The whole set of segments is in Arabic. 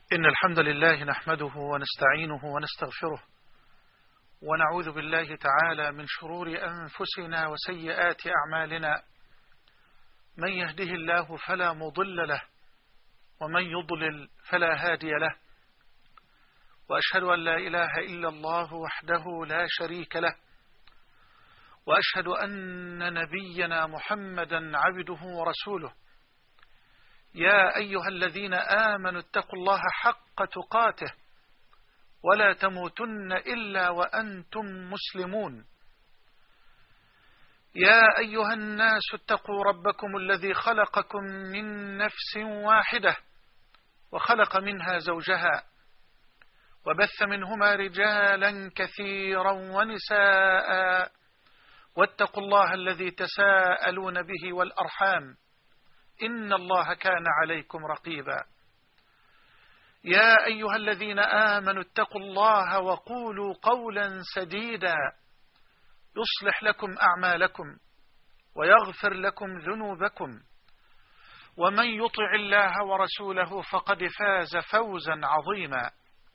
إن الحمد لله نحمده ونستعينه ونستغفره ونعوذ بالله تعالى من شرور أنفسنا وسيئات أعمالنا. من يهده الله فلا مضل له ومن يضلل فلا هادي له، وأشهد أن لا إله إلا الله وحده لا شريك له، وأشهد أن نبينا محمدا عبده ورسوله. يا أيها الذين آمنوا اتقوا الله حق تقاته ولا تموتن إلا وأنتم مسلمون. يا أيها الناس اتقوا ربكم الذي خلقكم من نفس واحدة وخلق منها زوجها وبث منهما رجالا كثيرا ونساء، واتقوا الله الذي تساءلون به والأرحام إن الله كان عليكم رقيبا. يا أيها الذين آمنوا اتقوا الله وقولوا قولا سديدا يصلح لكم أعمالكم ويغفر لكم ذنوبكم، ومن يطع الله ورسوله فقد فاز فوزا عظيما.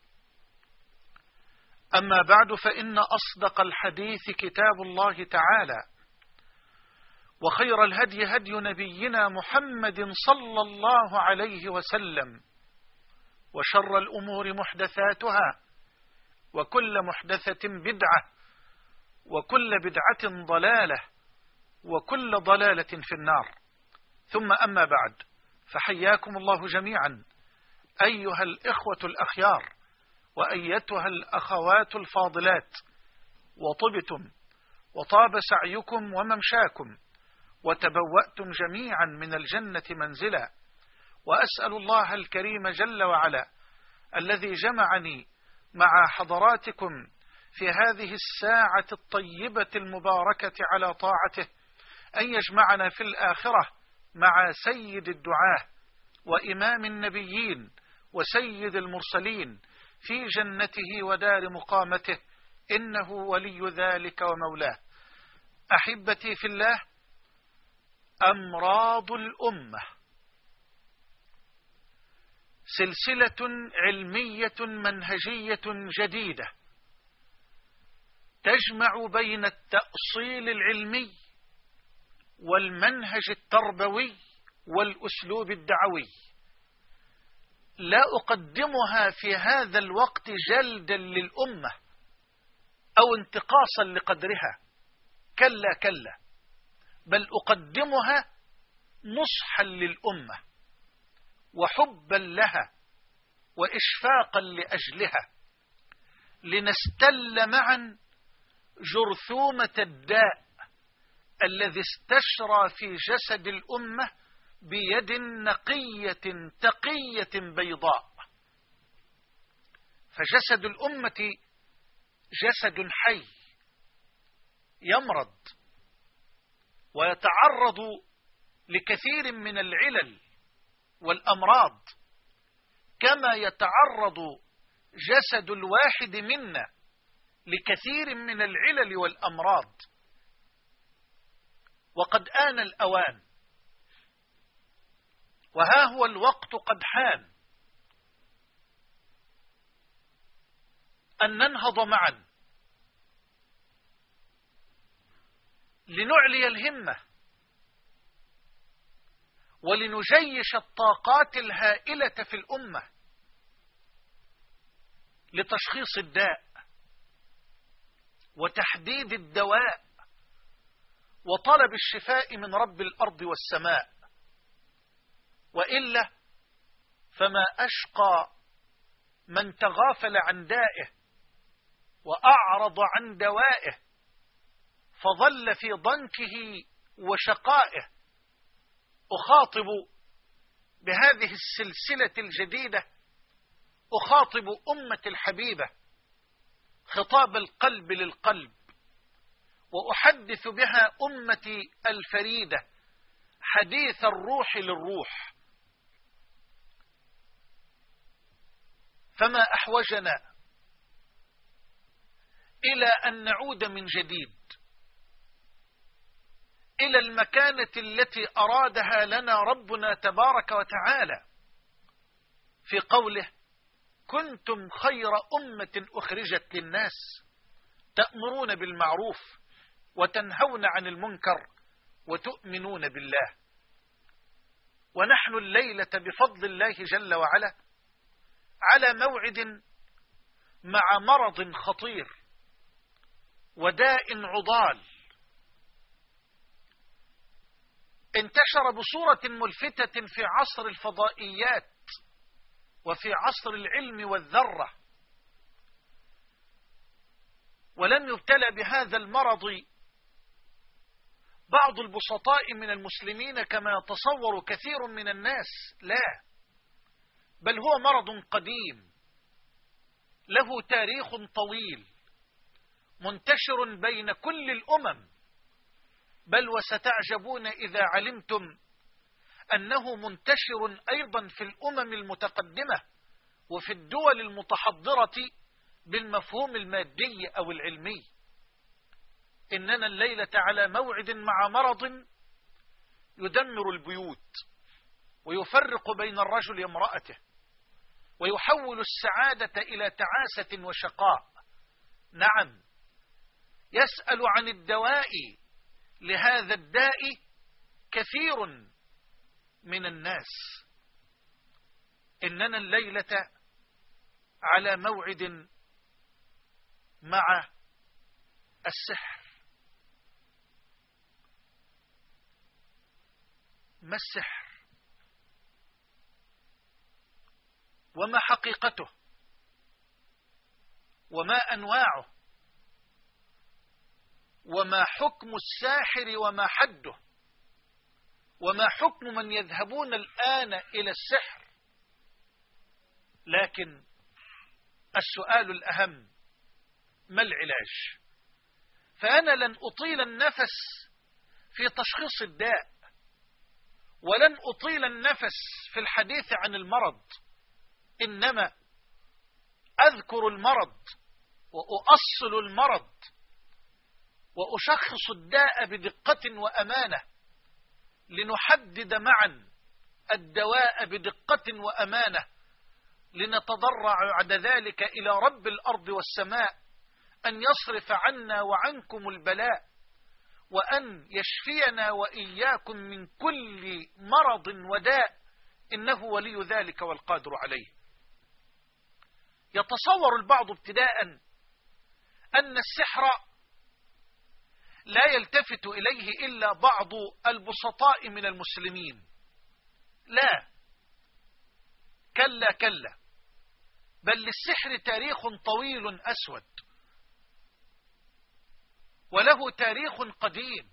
أما بعد، فإن أصدق الحديث كتاب الله تعالى، وخير الهدي هدي نبينا محمد صلى الله عليه وسلم، وشر الأمور محدثاتها، وكل محدثة بدعة، وكل بدعة ضلالة، وكل ضلالة في النار. ثم أما بعد، فحياكم الله جميعا أيها الإخوة الأخيار وأيتها الأخوات الفاضلات، وطبتم وطاب سعيكم وممشاكم وتبوأتم جميعا من الجنة منزلا. وأسأل الله الكريم جل وعلا الذي جمعني مع حضراتكم في هذه الساعة الطيبة المباركة على طاعته أن يجمعنا في الآخرة مع سيد الدعاة وإمام النبيين وسيد المرسلين في جنته ودار مقامته، إنه ولي ذلك ومولاه. أحبتي في الله، أمراض الأمة سلسلة علمية منهجية جديدة تجمع بين التأصيل العلمي والمنهج التربوي والأسلوب الدعوي. لا أقدمها في هذا الوقت جلدا للأمة أو انتقاصا لقدرها، كلا كلا، بل أقدمها نصحا للأمة وحبا لها وإشفاقا لأجلها، لنستل معا جرثومة الداء الذي استشرى في جسد الأمة بيد نقية تقية بيضاء. فجسد الأمة جسد حي يمرض ويتعرض لكثير من العلل والأمراض، كما يتعرض جسد الواحد منا لكثير من العلل والأمراض. وقد آن الأوان، وها هو الوقت قد حان أن ننهض معا لنعلي الهمة ولنجيش الطاقات الهائلة في الأمة لتشخيص الداء وتحديد الدواء وطلب الشفاء من رب الأرض والسماء. وإلا فما أشقى من تغافل عن دائه وأعرض عن دوائه فظل في ضنكه وشقائه. أخاطب بهذه السلسلة الجديدة، أخاطب أمة الحبيبة خطاب القلب للقلب، وأحدث بها أمتي الفريدة حديث الروح للروح. فما أحوجنا إلى أن نعود من جديد إلى المكانة التي أرادها لنا ربنا تبارك وتعالى في قوله: كنتم خير أمة أخرجت للناس تأمرون بالمعروف وتنهون عن المنكر وتؤمنون بالله. ونحن الليلة بفضل الله جل وعلا على موعد مع مرض خطير وداء عضال انتشر بصورة ملفتة في عصر الفضائيات وفي عصر العلم والذرة، ولم يبتلى بهذا المرض بعض البسطاء من المسلمين كما يتصور كثير من الناس، لا، بل هو مرض قديم له تاريخ طويل منتشر بين كل الأمم، بل وستعجبون إذا علمتم أنه منتشر أيضا في الأمم المتقدمة وفي الدول المتحضرة بالمفهوم المادي أو العلمي. إننا الليلة على موعد مع مرض يدمر البيوت ويفرق بين الرجل وامرأته ويحول السعادة إلى تعاسة وشقاء. نعم، يسأل عن الدواء لهذا الداء كثير من الناس. إننا الليلة على موعد مع السحر. ما السحر؟ وما حقيقته؟ وما أنواعه؟ وما حكم الساحر وما حده؟ وما حكم من يذهبون الآن إلى السحر؟ لكن السؤال الأهم: ما العلاج؟ فأنا لن أطيل النفس في تشخيص الداء، ولن أطيل النفس في الحديث عن المرض، إنما أذكر المرض وأؤصل المرض وأشخص الداء بدقة وأمانة لنحدد معا الدواء بدقة وأمانة، لنتضرع بعد ذلك إلى رب الأرض والسماء أن يصرف عنا وعنكم البلاء، وأن يشفينا وإياكم من كل مرض وداء، إنه ولي ذلك والقادر عليه. يتصور البعض ابتداء أن السحر لا يلتفت إليه إلا بعض البسطاء من المسلمين. لا، كلا كلا، بل للسحر تاريخ طويل أسود وله تاريخ قديم.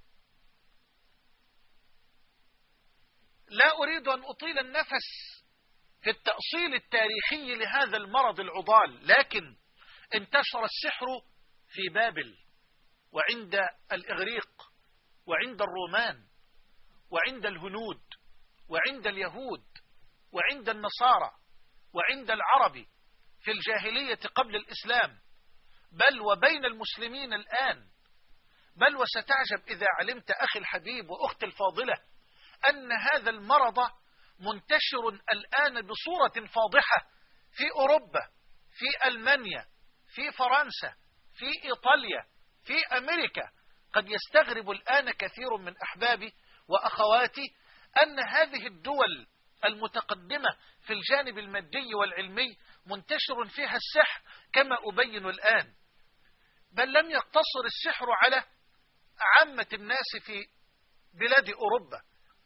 لا أريد أن أطيل النفس في التأصيل التاريخي لهذا المرض العضال، لكن انتشر السحر في بابل وعند الإغريق وعند الرومان وعند الهنود وعند اليهود وعند النصارى وعند العرب في الجاهلية قبل الإسلام، بل وبين المسلمين الآن. بل وستعجب إذا علمت أخي الحبيب وأختي الفاضلة أن هذا المرض منتشر الآن بصورة فاضحة في أوروبا، في ألمانيا، في فرنسا، في إيطاليا، في أمريكا. قد يستغرب الآن كثير من أحبابي وأخواتي أن هذه الدول المتقدمة في الجانب المادي والعلمي منتشر فيها السحر كما أبين الآن. بل لم يقتصر السحر على عامة الناس في بلاد أوروبا،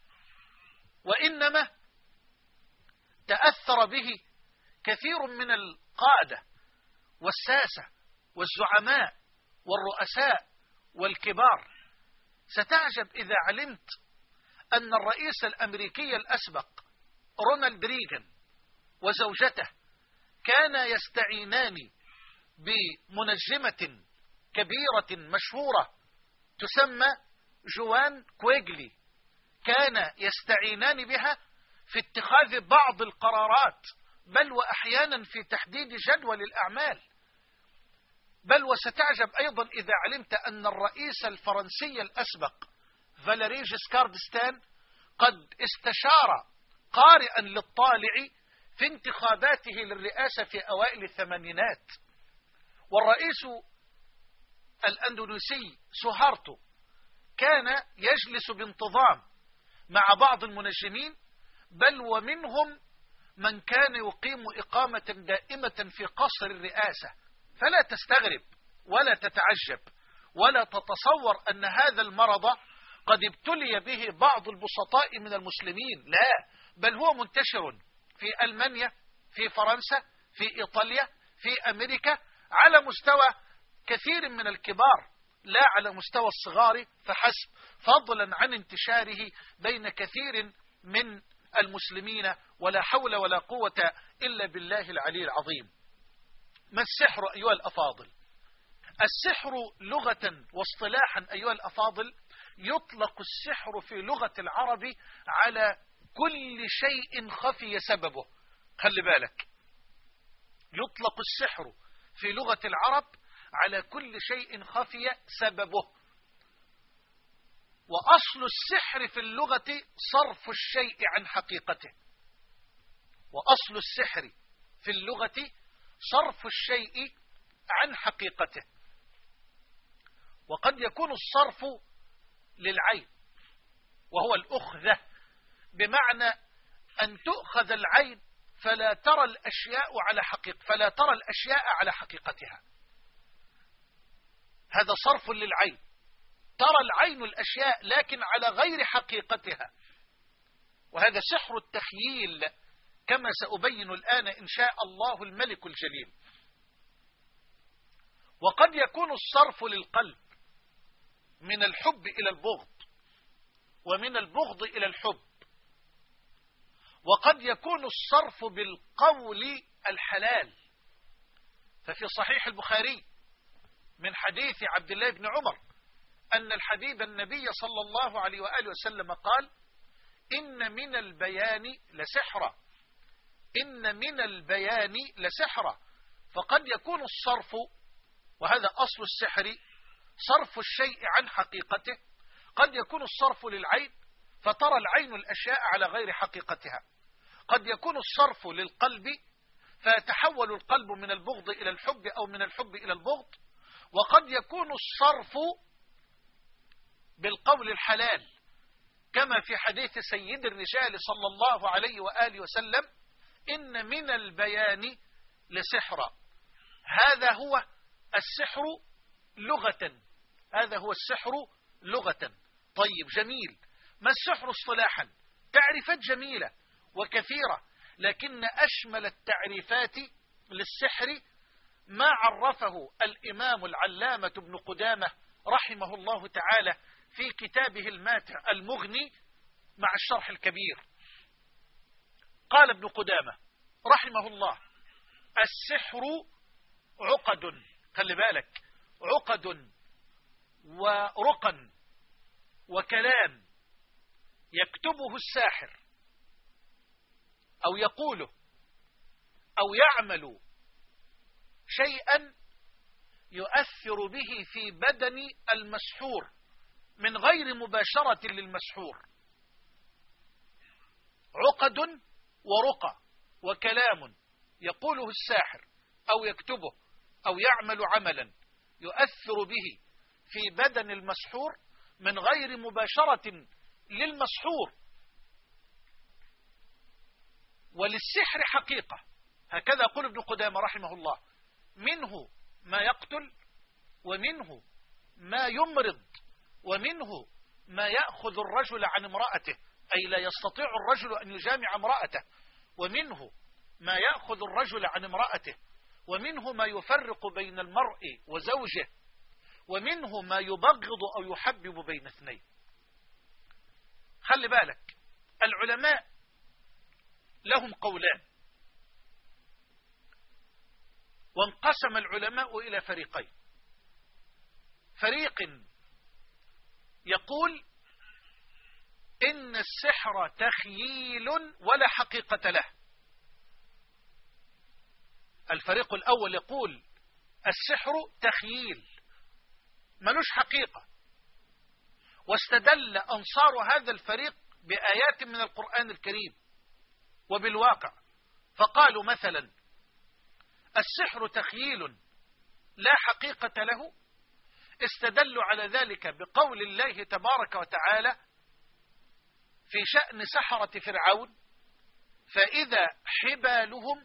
وإنما تأثر به كثير من القادة والساسة والزعماء والرؤساء والكبار. ستعجب إذا علمت أن الرئيس الأمريكي الأسبق رونالد ريغان وزوجته كانا يستعينان بمنجمة كبيرة مشهورة تسمى جوان كويغلي، كان يستعينان بها في اتخاذ بعض القرارات، بل وأحيانا في تحديد جدول الأعمال. بل وستعجب أيضا إذا علمت أن الرئيس الفرنسي الأسبق فاليري جيسكار د'ستان قد استشار قارئا للطالع في انتخاباته للرئاسة في أوائل الثمانينات، والرئيس الأندونيسي سوهارتو كان يجلس بانتظام مع بعض المنجمين، بل ومنهم من كان يقيم إقامة دائمة في قصر الرئاسة. فلا تستغرب ولا تتعجب ولا تتصور أن هذا المرض قد ابتلي به بعض البسطاء من المسلمين، لا، بل هو منتشر في ألمانيا، في فرنسا، في إيطاليا، في أمريكا، على مستوى كثير من الكبار، لا على مستوى الصغار فحسب، فضلا عن انتشاره بين كثير من المسلمين. ولا حول ولا قوة إلا بالله العلي العظيم. ما السحر أيها الأفاضل؟ السحر لغة واصطلاحا أيها الأفاضل، يطلق السحر في لغة العرب على كل شيء خفي سببه. خلي بالك، يطلق السحر في لغة العرب على كل شيء خفي سببه. وأصل السحر في اللغة صرف الشيء عن حقيقته. وأصل السحر في اللغة صرف الشيء عن حقيقته. وقد يكون الصرف للعين، وهو الأخذة، بمعنى أن تؤخذ العين فلا ترى الأشياء على حقيقتها. هذا صرف للعين، ترى العين الأشياء لكن على غير حقيقتها، وهذا سحر التخييل، كما سأبين الآن إن شاء الله الملك الجليل. وقد يكون الصرف للقلب من الحب إلى البغض، ومن البغض إلى الحب. وقد يكون الصرف بالقول الحلال، ففي صحيح البخاري من حديث عبد الله بن عمر أن الحبيب النبي صلى الله عليه وآله وسلم قال: إن من البيان لسحرا، إن من البيان لسحرا. فقد يكون الصرف، وهذا أصل السحر، صرف الشيء عن حقيقته. قد يكون الصرف للعين فترى العين الأشياء على غير حقيقتها. قد يكون الصرف للقلب فيتحول القلب من البغض إلى الحب أو من الحب إلى البغض. وقد يكون الصرف بالقول الحلال، كما في حديث سيد الرجال صلى الله عليه وآله وسلم: إن من البيان لسحرا. هذا هو السحر لغة، هذا هو السحر لغة. طيب، جميل. ما السحر اصطلاحا؟ تعريفات جميلة وكثيرة، لكن أشمل التعريفات للسحر ما عرفه الإمام العلامة ابن قدامة رحمه الله تعالى في كتابه الماتع المغني مع الشرح الكبير. قال ابن قدامة رحمه الله: السحر عقد، خلي بالك، عقد ورقا وكلام يكتبه الساحر أو يقوله أو يعمل شيئا يؤثر به في بدن المسحور من غير مباشرة للمسحور. عقد ورقى وكلام يقوله الساحر أو يكتبه أو يعمل عملا يؤثر به في بدن المسحور من غير مباشرة للمسحور. وللسحر حقيقة، هكذا يقول ابن قدامة رحمه الله: منه ما يقتل، ومنه ما يمرض، ومنه ما يأخذ الرجل عن امرأته، أي لا يستطيع الرجل أن يجامع امرأته، ومنه ما يأخذ الرجل عن امرأته، ومنه ما يفرق بين المرء وزوجه، ومنه ما يبغض أو يحبب بين اثنين. خلي بالك، العلماء لهم قولان، وانقسم العلماء إلى فريقين. فريق يقول إن السحر تخييل ولا حقيقة له. الفريق الأول يقول السحر تخييل ملوش حقيقة، واستدل أنصار هذا الفريق بآيات من القرآن الكريم وبالواقع، فقالوا مثلا السحر تخييل لا حقيقة له، استدلوا على ذلك بقول الله تبارك وتعالى في شأن سحرة فرعون: فإذا حبالهم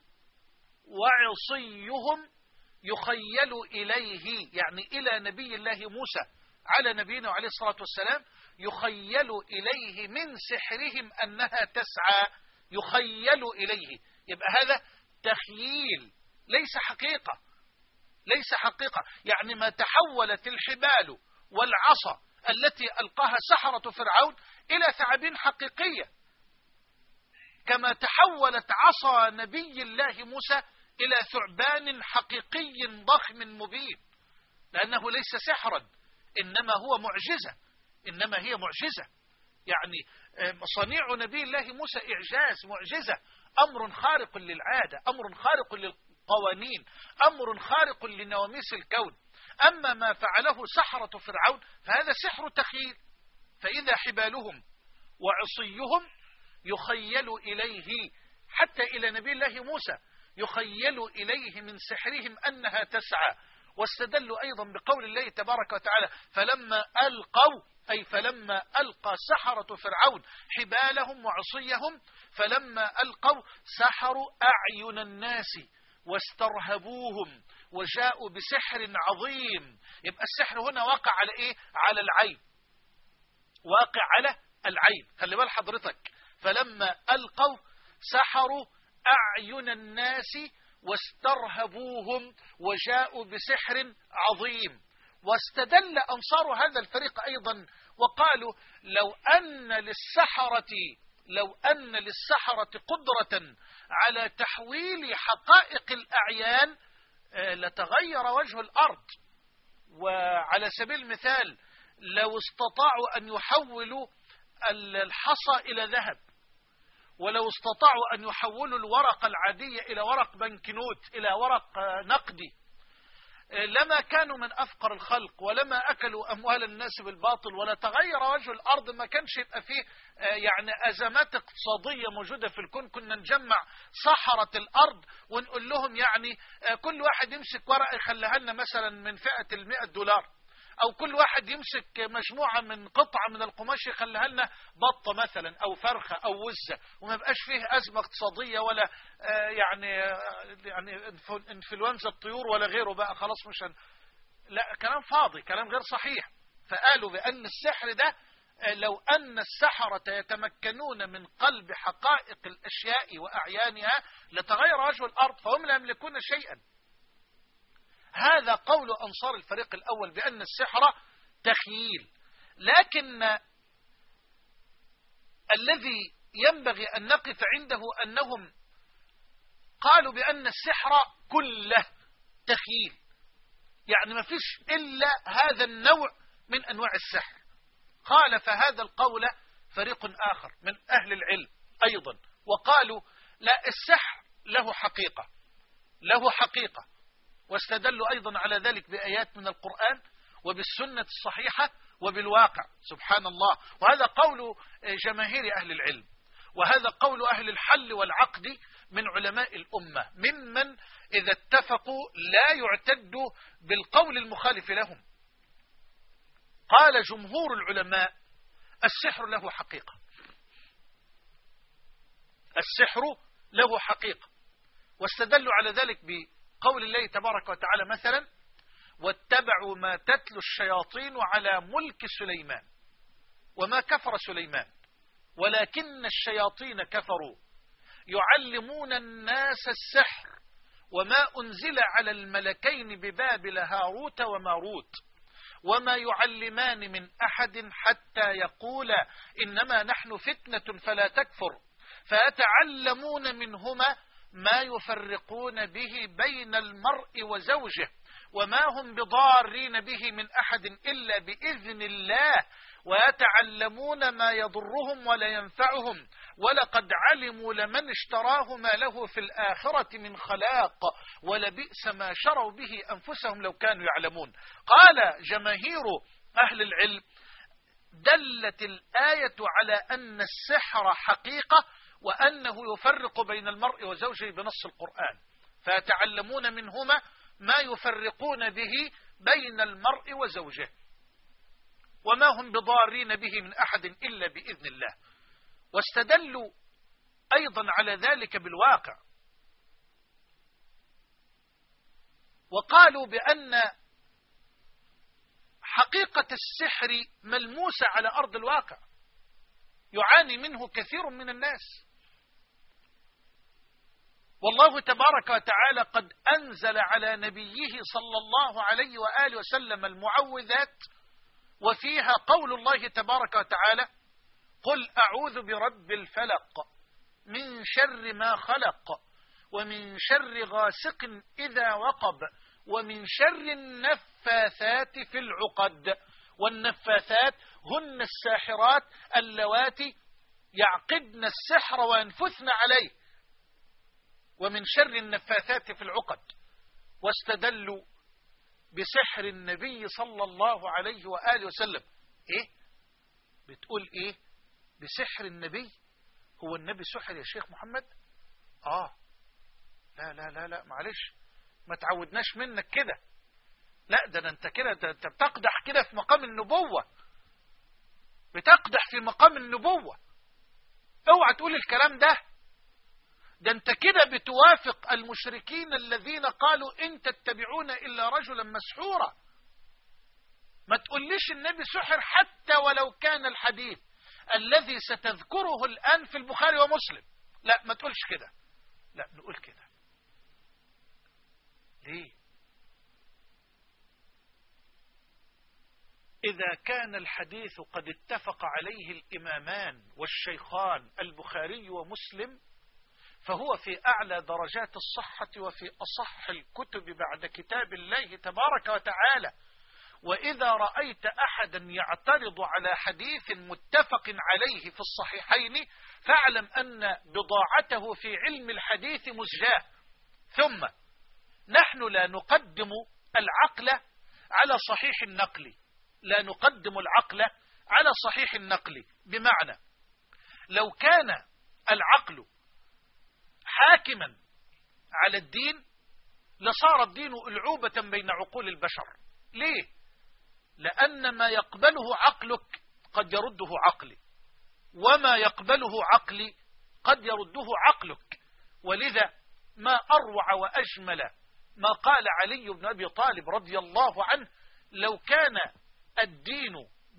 وعصيهم يخيل إليه، يعني إلى نبي الله موسى على نبينا عليه الصلاة والسلام، يخيل إليه من سحرهم أنها تسعى، يخيل إليه. يبقى هذا تخييل ليس حقيقة، ليس حقيقة. يعني ما تحولت الحبال والعصا التي ألقاها سحرة فرعون إلى ثعابين حقيقية، كما تحولت عصا نبي الله موسى إلى ثعبان حقيقي ضخم مبين، لأنه ليس سحرا، إنما هو معجزة، إنما هي معجزة. يعني صنيع نبي الله موسى إعجاز، معجزة، أمر خارق للعادة، أمر خارق للقوانين، أمر خارق لنواميس الكون. أما ما فعله سحرة فرعون فهذا سحر تخييل. فإذا حبالهم وعصيهم يخيل إليه، حتى إلى نبي الله موسى يخيل إليه من سحرهم أنها تسعى. واستدلوا أيضا بقول الله تبارك وتعالى: فلما ألقوا، أي فلما ألقى سحرة فرعون حبالهم وعصيهم، فلما ألقوا سحروا أعين الناس واسترهبوهم وجاءوا بسحر عظيم. يبقى السحر هنا واقع على إيه؟ على العين، واقع على العين. خلي بال حضرتك، فلما ألقوا سحروا أعين الناس واسترهبوهم وجاءوا بسحر عظيم. واستدل أنصار هذا الفريق أيضا وقالوا: لو أن للسحرة قدرة على تحويل حقائق الأعيان لتغير وجه الأرض. وعلى سبيل المثال لو استطاعوا أن يحولوا الحصى إلى ذهب، ولو استطاعوا أن يحولوا الورقة العادية إلى ورق بنكنوت، إلى ورق نقدي، لما كانوا من أفقر الخلق، ولما أكلوا أموال الناس بالباطل، ولا تغير وجه الأرض، ما كانش يبقى فيه يعني أزمات اقتصادية موجودة في الكون. كنا نجمع سحرة الأرض ونقول لهم يعني كل واحد يمسك ورقة يخليها لنا مثلا من فئة $100، أو كل واحد يمسك مجموعة من قطعة من القماش يخليها لنا بطة مثلا أو فرخة أو وزة، وما يبقاش فيه أزمة اقتصادية ولا يعني انفلونزا الطيور ولا غيره بقى، خلاص مش لا، كلام فاضي، كلام غير صحيح. فقالوا بأن السحر ده لو أن السحرة يتمكنون من قلب حقائق الأشياء وأعيانها لتغير وجه الأرض، فهم لا يملكون شيئا. هذا قول أنصار الفريق الأول بأن السحر تخييل. لكن الذي ينبغي أن نقف عنده أنهم قالوا بأن السحر كله تخييل، يعني ما فيش إلا هذا النوع من أنواع السحر. خالف هذا القول فريق آخر من أهل العلم أيضا، وقالوا لا، السحر له حقيقة، له حقيقة. واستدلوا أيضا على ذلك بآيات من القرآن وبالسنة الصحيحة وبالواقع، سبحان الله. وهذا قول جماهير أهل العلم، وهذا قول أهل الحل والعقد من علماء الأمة، ممن إذا اتفقوا لا يعتد بالقول المخالف لهم. قال جمهور العلماء: السحر له حقيقة، السحر له حقيقة. واستدلوا على ذلك بقول الله تبارك وتعالى مثلا: واتبعوا ما تتلو الشياطين على ملك سليمان وما كفر سليمان ولكن الشياطين كفروا يعلمون الناس السحر وما أنزل على الملكين ببابل هاروت وماروت وما يعلمان من أحد حتى يقولا إنما نحن فتنة فلا تكفر فيتعلمون منهما ما يفرقون به بين المرء وزوجه وما هم بضارين به من أحد إلا بإذن الله ويتعلمون ما يضرهم ولا ينفعهم ولقد علموا لمن اشتراه ما له في الآخرة من خلاق ولبئس ما شروا به أنفسهم لو كانوا يعلمون. قال جماهير أهل العلم: دلت الآية على أن السحر حقيقة وأنه يفرق بين المرء وزوجه بنص القرآن، فيتعلمون منهما ما يفرقون به بين المرء وزوجه، وما هم بضارين به من أحد إلا بإذن الله. واستدلوا أيضا على ذلك بالواقع، وقالوا بأن حقيقة السحر ملموسة على أرض الواقع، يعاني منه كثير من الناس، والله تبارك وتعالى قد أنزل على نبيه صلى الله عليه وآله وسلم المعوذات، وفيها قول الله تبارك وتعالى: قل أعوذ برب الفلق من شر ما خلق ومن شر غاسق إذا وقب ومن شر النفاثات في العقد. والنفاثات هن الساحرات اللواتي يعقدن السحر وينفثن عليه، ومن شر النفاثات في العقد. واستدلوا بسحر النبي صلى الله عليه وآله وسلم. ايه بتقول ايه بسحر النبي؟ هو النبي سحر يا شيخ محمد؟ لا لا لا لا معلش، ما تعودناش منك كده. لا ده انت كده، انت بتقدح كده في مقام النبوة، بتقدح في مقام النبوة. اوعى تقول الكلام ده. ده انت كده بتوافق المشركين الذين قالوا إن تتبعون إلا رجلا مسحورا. ما تقوليش النبي سحر حتى ولو كان الحديث الذي ستذكره الآن في البخاري ومسلم. لا ما تقولش كده، لا نقول كده. ليه؟ إذا كان الحديث قد اتفق عليه الإمامان والشيخان البخاري ومسلم، فهو في أعلى درجات الصحة وفي أصح الكتب بعد كتاب الله تبارك وتعالى. وإذا رأيت أحدا يعترض على حديث متفق عليه في الصحيحين فاعلم أن بضاعته في علم الحديث مزجاة. ثم نحن لا نقدم العقل على صحيح النقل، لا نقدم العقل على صحيح النقل، بمعنى لو كان العقل حاكما على الدين لصار الدين ألعوبة بين عقول البشر. ليه؟ لأن ما يقبله عقلك قد يرده عقلي، وما يقبله عقلي قد يرده عقلك. ولذا ما أروع وأجمل ما قال علي بن أبي طالب رضي الله عنه: لو كان الدين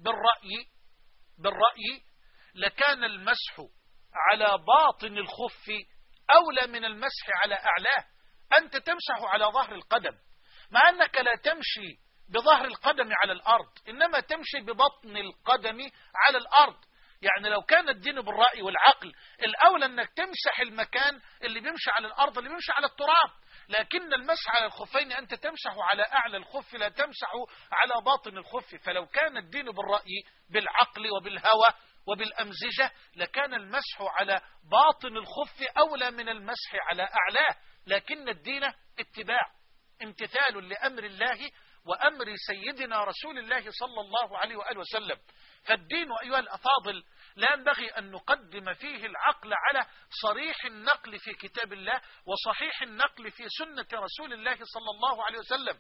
بالرأي لكان المسح على باطن الخف أولى من المسح على أعلاه. أنت تمسح على ظهر القدم، مع أنك لا تمشي بظهر القدم على الأرض، إنما تمشي ببطن القدم على الأرض. يعني لو كان الدين بالرأي والعقل الأولى أنك تمسح المكان اللي بيمشي على الأرض اللي بيمشي على التراب، لكن المسح على الخفين أنت تمسح على أعلى الخف لا تمسح على باطن الخف. فلو كان الدين بالرأي بالعقل وبالهوى وبالأمزجة لكان المسح على باطن الخف أولى من المسح على أعلاه. لكن الدين اتباع، امتثال لأمر الله وأمر سيدنا رسول الله صلى الله عليه وآله وسلم. فالدين أيها الأفاضل لا ينبغي أن نقدم فيه العقل على صريح النقل في كتاب الله وصحيح النقل في سنة رسول الله صلى الله عليه وسلم.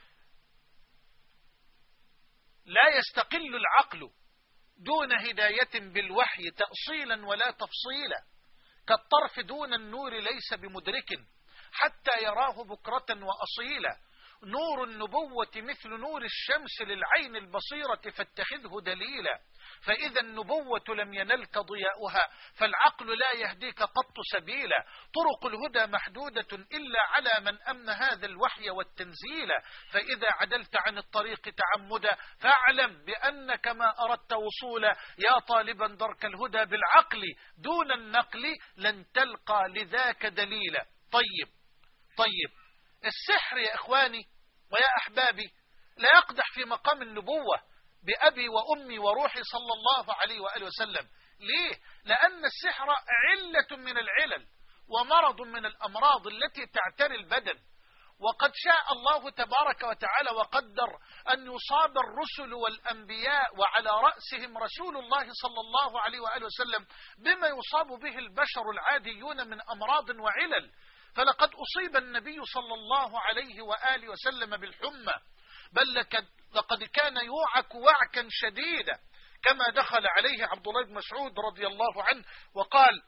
لا يستقل العقل دون هداية بالوحي تأصيلا ولا تفصيلا، كالطرف دون النور ليس بمدرك حتى يراه بكرة وأصيلا. نور النبوة مثل نور الشمس للعين البصيرة فاتخذه دليلا. فإذا النبوة لم ينلك ضياؤها فالعقل لا يهديك قط سبيلا. طرق الهدى محدودة إلا على من أمن هذا الوحي والتنزيل. فإذا عدلت عن الطريق تعمدا فاعلم بأنك ما أردت وصولا. يا طالبا درك الهدى بالعقل دون النقل لن تلقى لذاك دليلا. طيب السحر يا إخواني ويا أحبابي لا يقدح في مقام النبوة بأبي وأمي وروحي صلى الله عليه وآله وسلم. ليه؟ لأن السحر علة من العلل ومرض من الأمراض التي تعتري البدن، وقد شاء الله تبارك وتعالى وقدر أن يصاب الرسل والأنبياء وعلى رأسهم رسول الله صلى الله عليه وآله وسلم بما يصاب به البشر العاديون من أمراض وعلل. فلقد أصيب النبي صلى الله عليه وآله وسلم بالحمى، بل لقد كان يوعك وعكا شديدا، كما دخل عليه عبد الله بن مسعود رضي الله عنه وقال: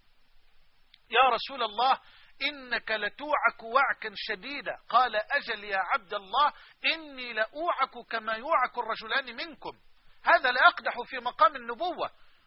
يا رسول الله إنك لتوعك وعكا شديدا. قال: أجل يا عبد الله، إني لأوعك كما يوعك الرجلان منكم. هذا لا يقدح في مقام النبوة.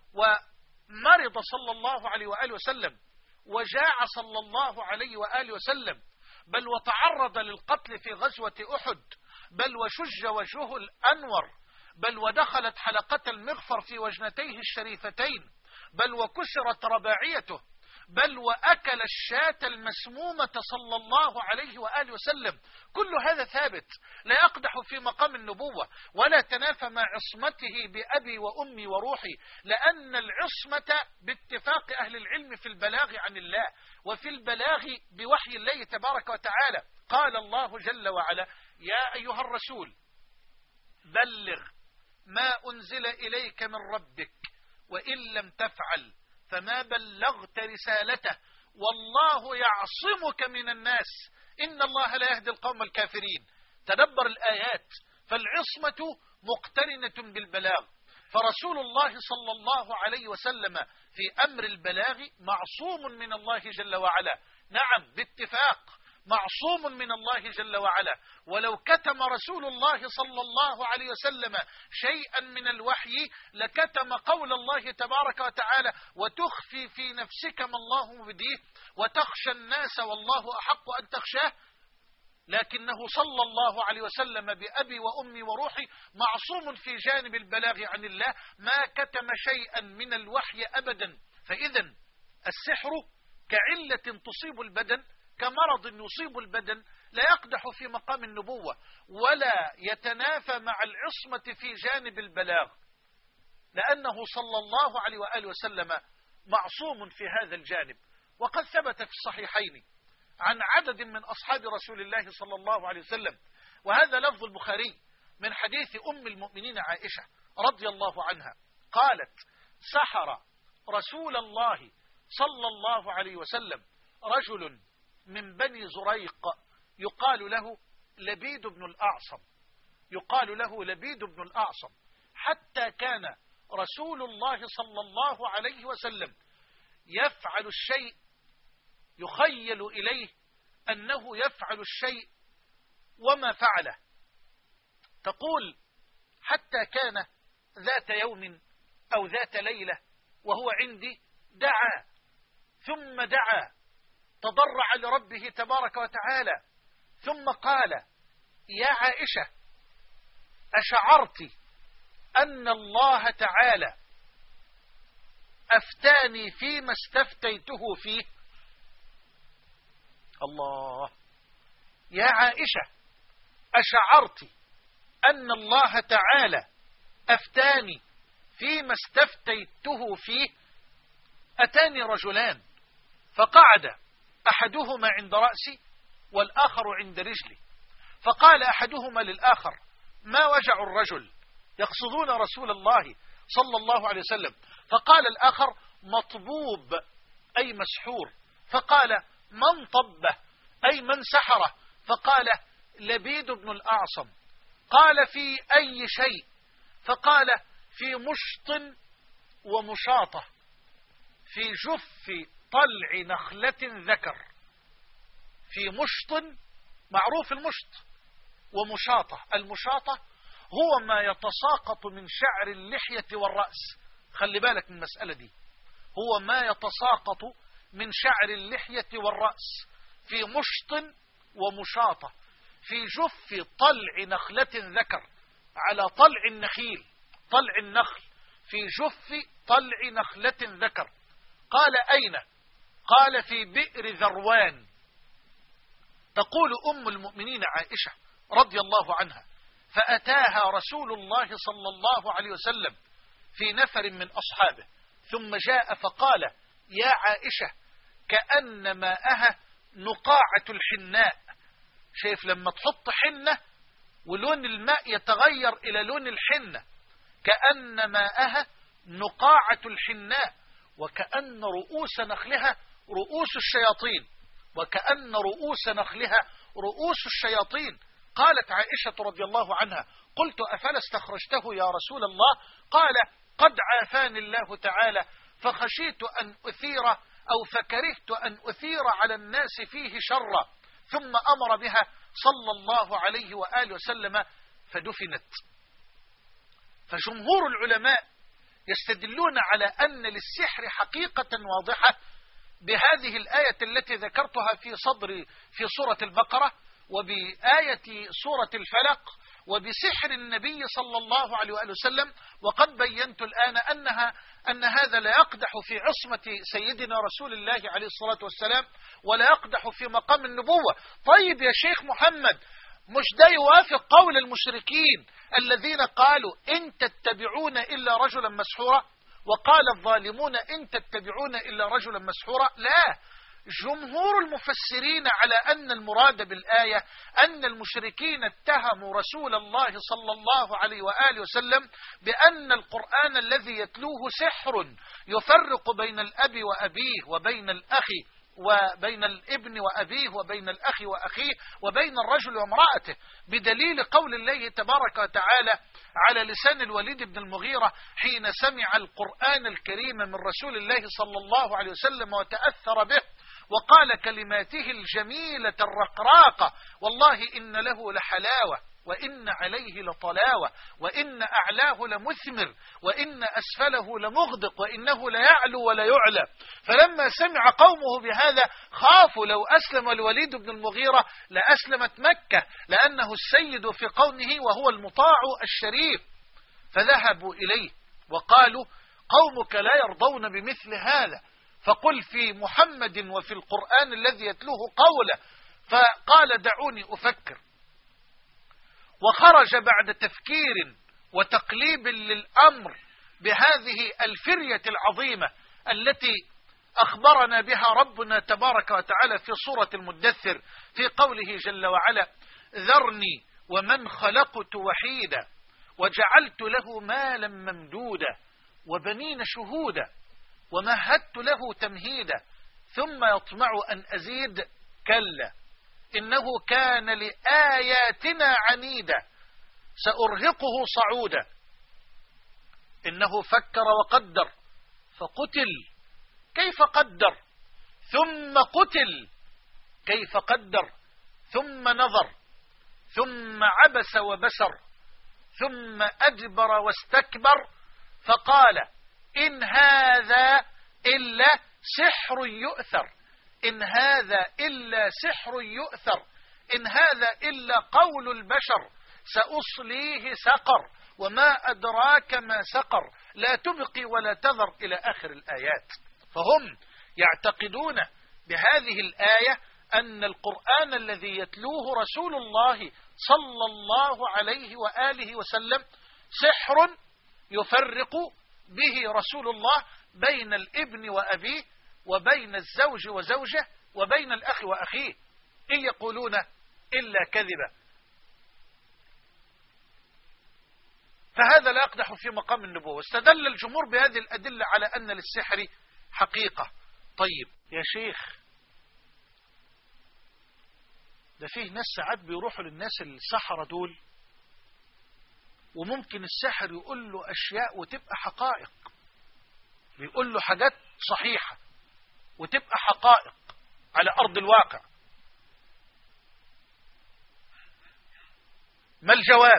ومرض صلى الله عليه وآله وسلم، وجاع صلى الله عليه وآله وسلم، بل وتعرض للقتل في غزوة أحد، بل وشج وجهه الأنور، بل ودخلت حلقة المغفر في وجنتيه الشريفتين، بل وكسرت رباعيته، بل وأكل الشاة المسمومة صلى الله عليه وآله وسلم. كل هذا ثابت، لا يقدح في مقام النبوة ولا تنافى مع عصمته بأبي وأمي وروحي، لأن العصمة باتفاق أهل العلم في البلاغ عن الله وفي البلاغ بوحي الله تبارك وتعالى. قال الله جل وعلا: يا أيها الرسول بلغ ما أنزل إليك من ربك، وإن لم تفعل فما بلغت رسالته، والله يعصمك من الناس، إن الله لا يهدي القوم الكافرين. تدبر الآيات، فالعصمة مقترنة بالبلاغ، فرسول الله صلى الله عليه وسلم في أمر البلاغ معصوم من الله جل وعلا. نعم، باتفاق معصوم من الله جل وعلا. ولو كتم رسول الله صلى الله عليه وسلم شيئا من الوحي لكتم قول الله تبارك وتعالى: وتخفي في نفسك ما الله مبديه وتخشى الناس والله أحق أن تخشاه. لكنه صلى الله عليه وسلم بأبي وأمي وروحي معصوم في جانب البلاغ عن الله، ما كتم شيئا من الوحي أبدا. فإذا السحر كعلة تصيب البدن، كمرض يصيب البدن، لا يقدح في مقام النبوة ولا يتنافى مع العصمة في جانب البلاغ، لأنه صلى الله عليه وآله وسلم معصوم في هذا الجانب. وقد ثبت في الصحيحين عن عدد من أصحاب رسول الله صلى الله عليه وسلم، وهذا لفظ البخاري، من حديث أم المؤمنين عائشة رضي الله عنها قالت: سحر رسول الله صلى الله عليه وسلم رجل من بني زريق يقال له لبيد بن الأعصم، يقال له لبيد بن الأعصم، حتى كان رسول الله صلى الله عليه وسلم يفعل الشيء يخيل إليه أنه يفعل الشيء وما فعله. تقول: حتى كان ذات يوم أو ذات ليلة وهو عندي دعا، ثم دعا تضرع لربه تبارك وتعالى، ثم قال: يا عائشة، أشعرت أن الله تعالى أفتاني فيما استفتيته فيه؟ الله! يا عائشة، أشعرت أن الله تعالى أفتاني فيما استفتيته فيه؟ أتاني رجلان فقعد أحدهما عند رأسي والآخر عند رجلي، فقال أحدهما للآخر: ما وجع الرجل؟ يقصدون رسول الله صلى الله عليه وسلم. فقال الآخر: مطبوب، أي مسحور. فقال: من طبه؟ أي من سحره؟ فقال: لبيد بن الأعصم. قال: في أي شيء؟ فقال: في مشط ومشاطة، في جف طلع نخلة ذكر. في مشط، معروف المشط، ومشاطة. المشاطة هو ما يتساقط من شعر اللحية والرأس. خلي بالك من المسألة دي، هو ما يتساقط من شعر اللحية والرأس. في مشط ومشاطة، في جف طلع نخلة ذكر، على طلع النخيل، طلع النخل، في جف طلع نخلة ذكر. قال: أين؟ قال: في بئر ذروان. تقول أم المؤمنين عائشة رضي الله عنها: فأتاها رسول الله صلى الله عليه وسلم في نفر من أصحابه، ثم جاء فقال: يا عائشة، كأن ماءها نقاعة الحناء، شايف لما تحط حنة ولون الماء يتغير إلى لون الحنة كأن ماءها نقاعة الحناء، وكأن رؤوس نخلها رؤوس الشياطين، وكأن رؤوس نخلها رؤوس الشياطين. قالت عائشة رضي الله عنها: قلت أفلا استخرجته يا رسول الله؟ قال: قد عافاني الله تعالى، فخشيت أن أثير أو فكرهت أن أثير على الناس فيه شرا. ثم أمر بها صلى الله عليه وآله وسلم فدفنت. فجمهور العلماء يستدلون على أن للسحر حقيقة واضحة بهذه الآية التي ذكرتها في سورة البقرة، وبآية سورة الفلق، وبسحر النبي صلى الله عليه وآله وسلم. وقد بينت الآن أن هذا لا يقدح في عصمة سيدنا رسول الله عليه الصلاة والسلام، ولا يقدح في مقام النبوة. طيب يا شيخ محمد، مش ده يوافق قول المشركين الذين قالوا إن تتبعون إلا رجلا مسحورا، وقال الظالمون إن تتبعون إلا رجلا مسحورا؟ لا، جمهور المفسرين على أن المراد بالآية أن المشركين اتهموا رسول الله صلى الله عليه وآله وسلم بأن القرآن الذي يتلوه سحر يفرق بين الأب وأبيه، وبين الأخ وبين الابن وأبيه، وبين الأخ وأخيه، وبين الرجل وامرأته، بدليل قول الله تبارك وتعالى على لسان الوليد بن المغيرة حين سمع القرآن الكريم من رسول الله صلى الله عليه وسلم وتأثر به، وقال كلماته الجميلة الرقراقة: والله إن له لحلاوة، وإن عليه لطلاوة، وإن أعلاه لمثمر، وإن أسفله لمغدق، وإنه ليعلو ولا يعلى. فلما سمع قومه بهذا خافوا لو أسلم الوليد بن المغيرة لأسلمت مكة، لأنه السيد في قومه وهو المطاع الشريف. فذهبوا إليه وقالوا: قومك لا يرضون بمثل هذا، فقل في محمد وفي القرآن الذي يتلوه قوله. فقال: دعوني أفكر. وخرج بعد تفكير وتقليب للأمر بهذه الفرية العظيمة التي أخبرنا بها ربنا تبارك وتعالى في سورة المدثر في قوله جل وعلا: ذرني ومن خلقت وحيدا وجعلت له مالا ممدودا وبنين شهودا ومهدت له تمهيدا ثم يطمع أن أزيد كلا إنه كان لآياتنا عنيدا سأرهقه صعودا إنه فكر وقدر فقتل كيف قدر ثم قتل كيف قدر ثم نظر ثم عبس وبسر ثم أدبر واستكبر فقال إن هذا إلا سحر يؤثر إن هذا إلا سحر يؤثر إن هذا إلا قول البشر سأصليه سقر وما أدراك ما سقر لا تبقي ولا تذر إلى آخر الآيات. فهم يعتقدون بهذه الآية أن القرآن الذي يتلوه رسول الله صلى الله عليه وآله وسلم سحر يفرق به رسول الله بين الابن وأبيه وبين الزوج وزوجه وبين الأخ وأخيه، إن يقولون إلا كذبا. فهذا لا يقدح في مقام النبوة. استدل الجمهور بهذه الأدلة على أن للسحر حقيقة. طيب يا شيخ، ده فيه ناس ساعات بيروحوا للناس السحرة دول وممكن السحر يقول له أشياء وتبقى حقائق، بيقول له حاجات صحيحة وتبقى حقائق على أرض الواقع. ما الجواب؟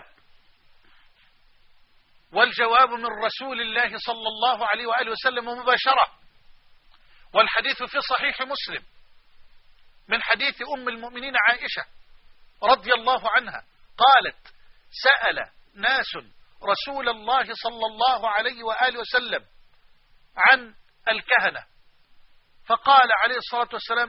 والجواب من رسول الله صلى الله عليه وآله وسلم مباشرة، والحديث في صحيح مسلم من حديث أم المؤمنين عائشة رضي الله عنها قالت: سأل ناس رسول الله صلى الله عليه وآله وسلم عن الكهنة فقال عليه الصلاة والسلام: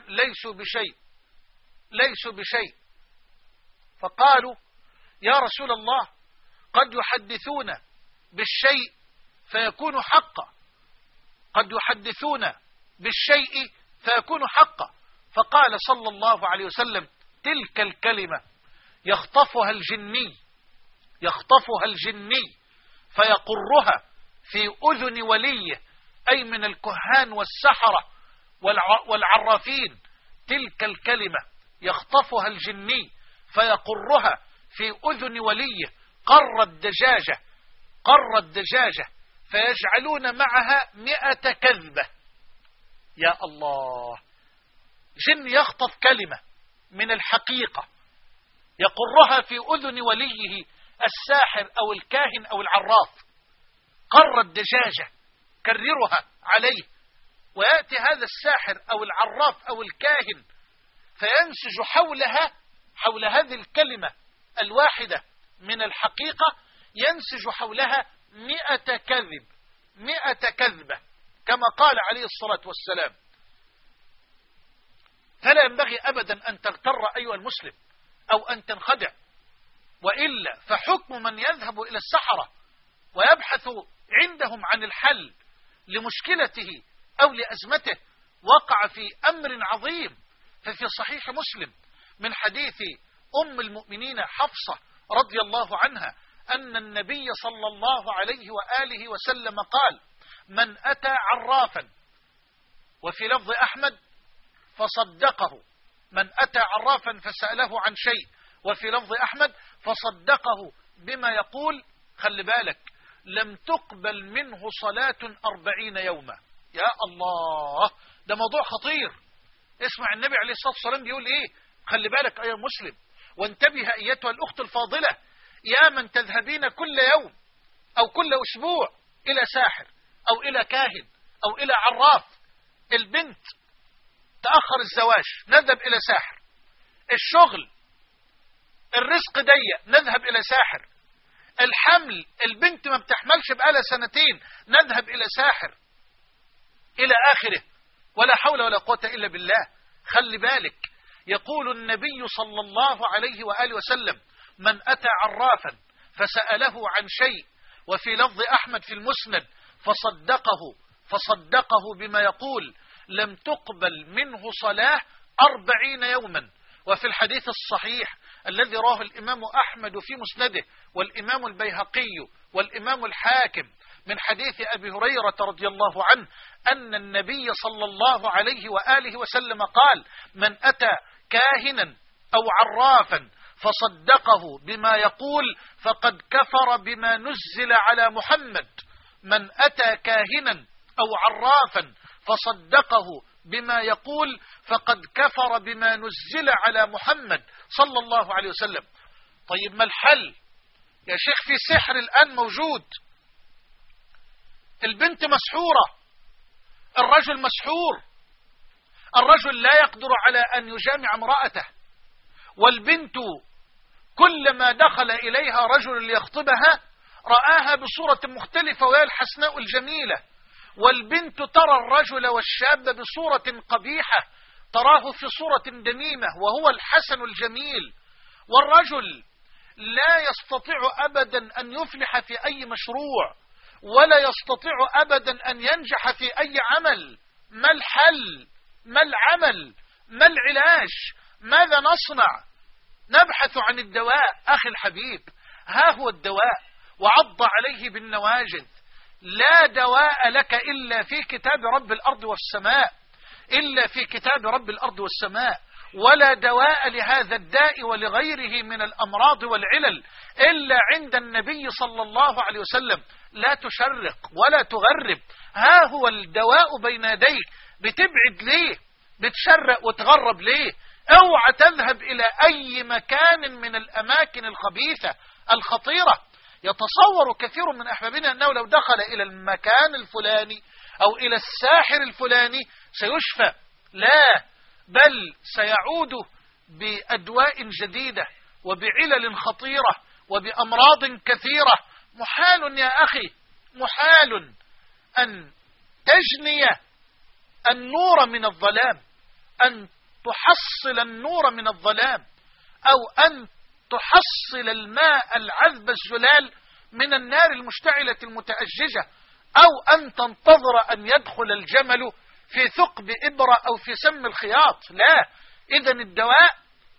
ليسوا بشيء. فقالوا: يا رسول الله قد يحدثون بالشيء فيكون حقا، قد يحدثون بالشيء فيكون حقا. فقال صلى الله عليه وسلم: تلك الكلمة يخطفها الجني فيقرها في أذن وليه، أي من الكهان والسحرة والعرافين. تلك الكلمة يخطفها الجني فيقرها في أذن وليه قر الدجاجة فيجعلون معها 100 كذبة. يا الله، جن يخطف كلمة من الحقيقة يقرها في أذن وليه الساحر أو الكاهن أو العراف، قر الدجاجة كررها عليه، ويأتي هذا الساحر أو العراف أو الكاهن فينسج حول هذه الكلمة الواحدة من الحقيقة، ينسج حولها 100 كذبة كما قال عليه الصلاة والسلام. فلا ينبغي أبدا أن تغتر أيها المسلم أو أن تنخدع، وإلا فحكم من يذهب إلى السحرة ويبحث عندهم عن الحل لمشكلته أو لأزمته وقع في أمر عظيم. ففي صحيح مسلم من حديث أم المؤمنين حفصة رضي الله عنها أن النبي صلى الله عليه وآله وسلم قال: من أتى عرافا، وفي لفظ أحمد فصدقه، من أتى عرافا فسأله عن شيء، وفي لفظ أحمد فصدقه بما يقول، خلي بالك، لم تقبل منه صلاة 40 يوما. يا الله، ده موضوع خطير. اسمع النبي عليه الصلاة والسلام بيقول ايه، خلي بالك أيها المسلم، وانتبه أيتها الأخت الفاضلة، يا من تذهبين كل يوم أو كل أسبوع إلى ساحر أو إلى كاهن أو إلى عراف. البنت تأخر الزواج نذهب إلى ساحر، الشغل الرزق ضيق نذهب إلى ساحر، الحمل البنت ما بتحملش بقالها 2 سنين نذهب إلى ساحر، إلى آخره. ولا حول ولا قوة إلا بالله. خلي بالك، يقول النبي صلى الله عليه وآله وسلم: من أتى عرافا فسأله عن شيء، وفي لفظ أحمد في المسند فصدقه بما يقول، لم تقبل منه صلاة 40 يوما. وفي الحديث الصحيح الذي راه الإمام أحمد في مسنده والإمام البيهقي والإمام الحاكم من حديث أبي هريرة رضي الله عنه أن النبي صلى الله عليه وآله وسلم قال: من أتى كاهنا أو عرافا فصدقه بما يقول فقد كفر بما نزل على محمد. من أتى كاهنا أو عرافا فصدقه بما يقول فقد كفر بما نزل على محمد صلى الله عليه وسلم. طيب ما الحل يا شيخ؟ في سحر الآن موجود، البنت مسحورة، الرجل مسحور، الرجل لا يقدر على أن يجامع امرأته، والبنت كلما دخل إليها رجل ليخطبها رآها بصورة مختلفة وهي الحسناء الجميلة، والبنت ترى الرجل والشاب بصورة قبيحة، تراه في صورة دميمة وهو الحسن الجميل، والرجل لا يستطيع أبدا أن يفلح في أي مشروع، ولا يستطيع أبدا أن ينجح في أي عمل. ما الحل؟ ما العمل؟ ما العلاج؟ ماذا نصنع؟ نبحث عن الدواء. أخي الحبيب، ها هو الدواء، وعض عليه بالنواجذ: لا دواء لك إلا في كتاب رب الأرض والسماء، إلا في كتاب رب الأرض والسماء، ولا دواء لهذا الداء ولغيره من الأمراض والعلل إلا عند النبي صلى الله عليه وسلم. لا تشرق ولا تغرب، ها هو الدواء بين يديك. بتبعد ليه؟ بتشرق وتغرب ليه؟ اوعى تذهب إلى أي مكان من الأماكن الخبيثة الخطيرة. يتصور كثير من أحبابنا أنه لو دخل إلى المكان الفلاني أو إلى الساحر الفلاني سيشفى. لا، بل سيعود بأدواء جديدة وبعلل خطيرة وبأمراض كثيرة. محال يا أخي، محال أن تجني النور من الظلام، أن تحصل النور من الظلام، أو أن تحصل الماء العذب الزلال من النار المشتعلة المتأججة، أو أن تنتظر أن يدخل الجمل في ثقب إبرة أو في سم الخياط. لا، إذن الدواء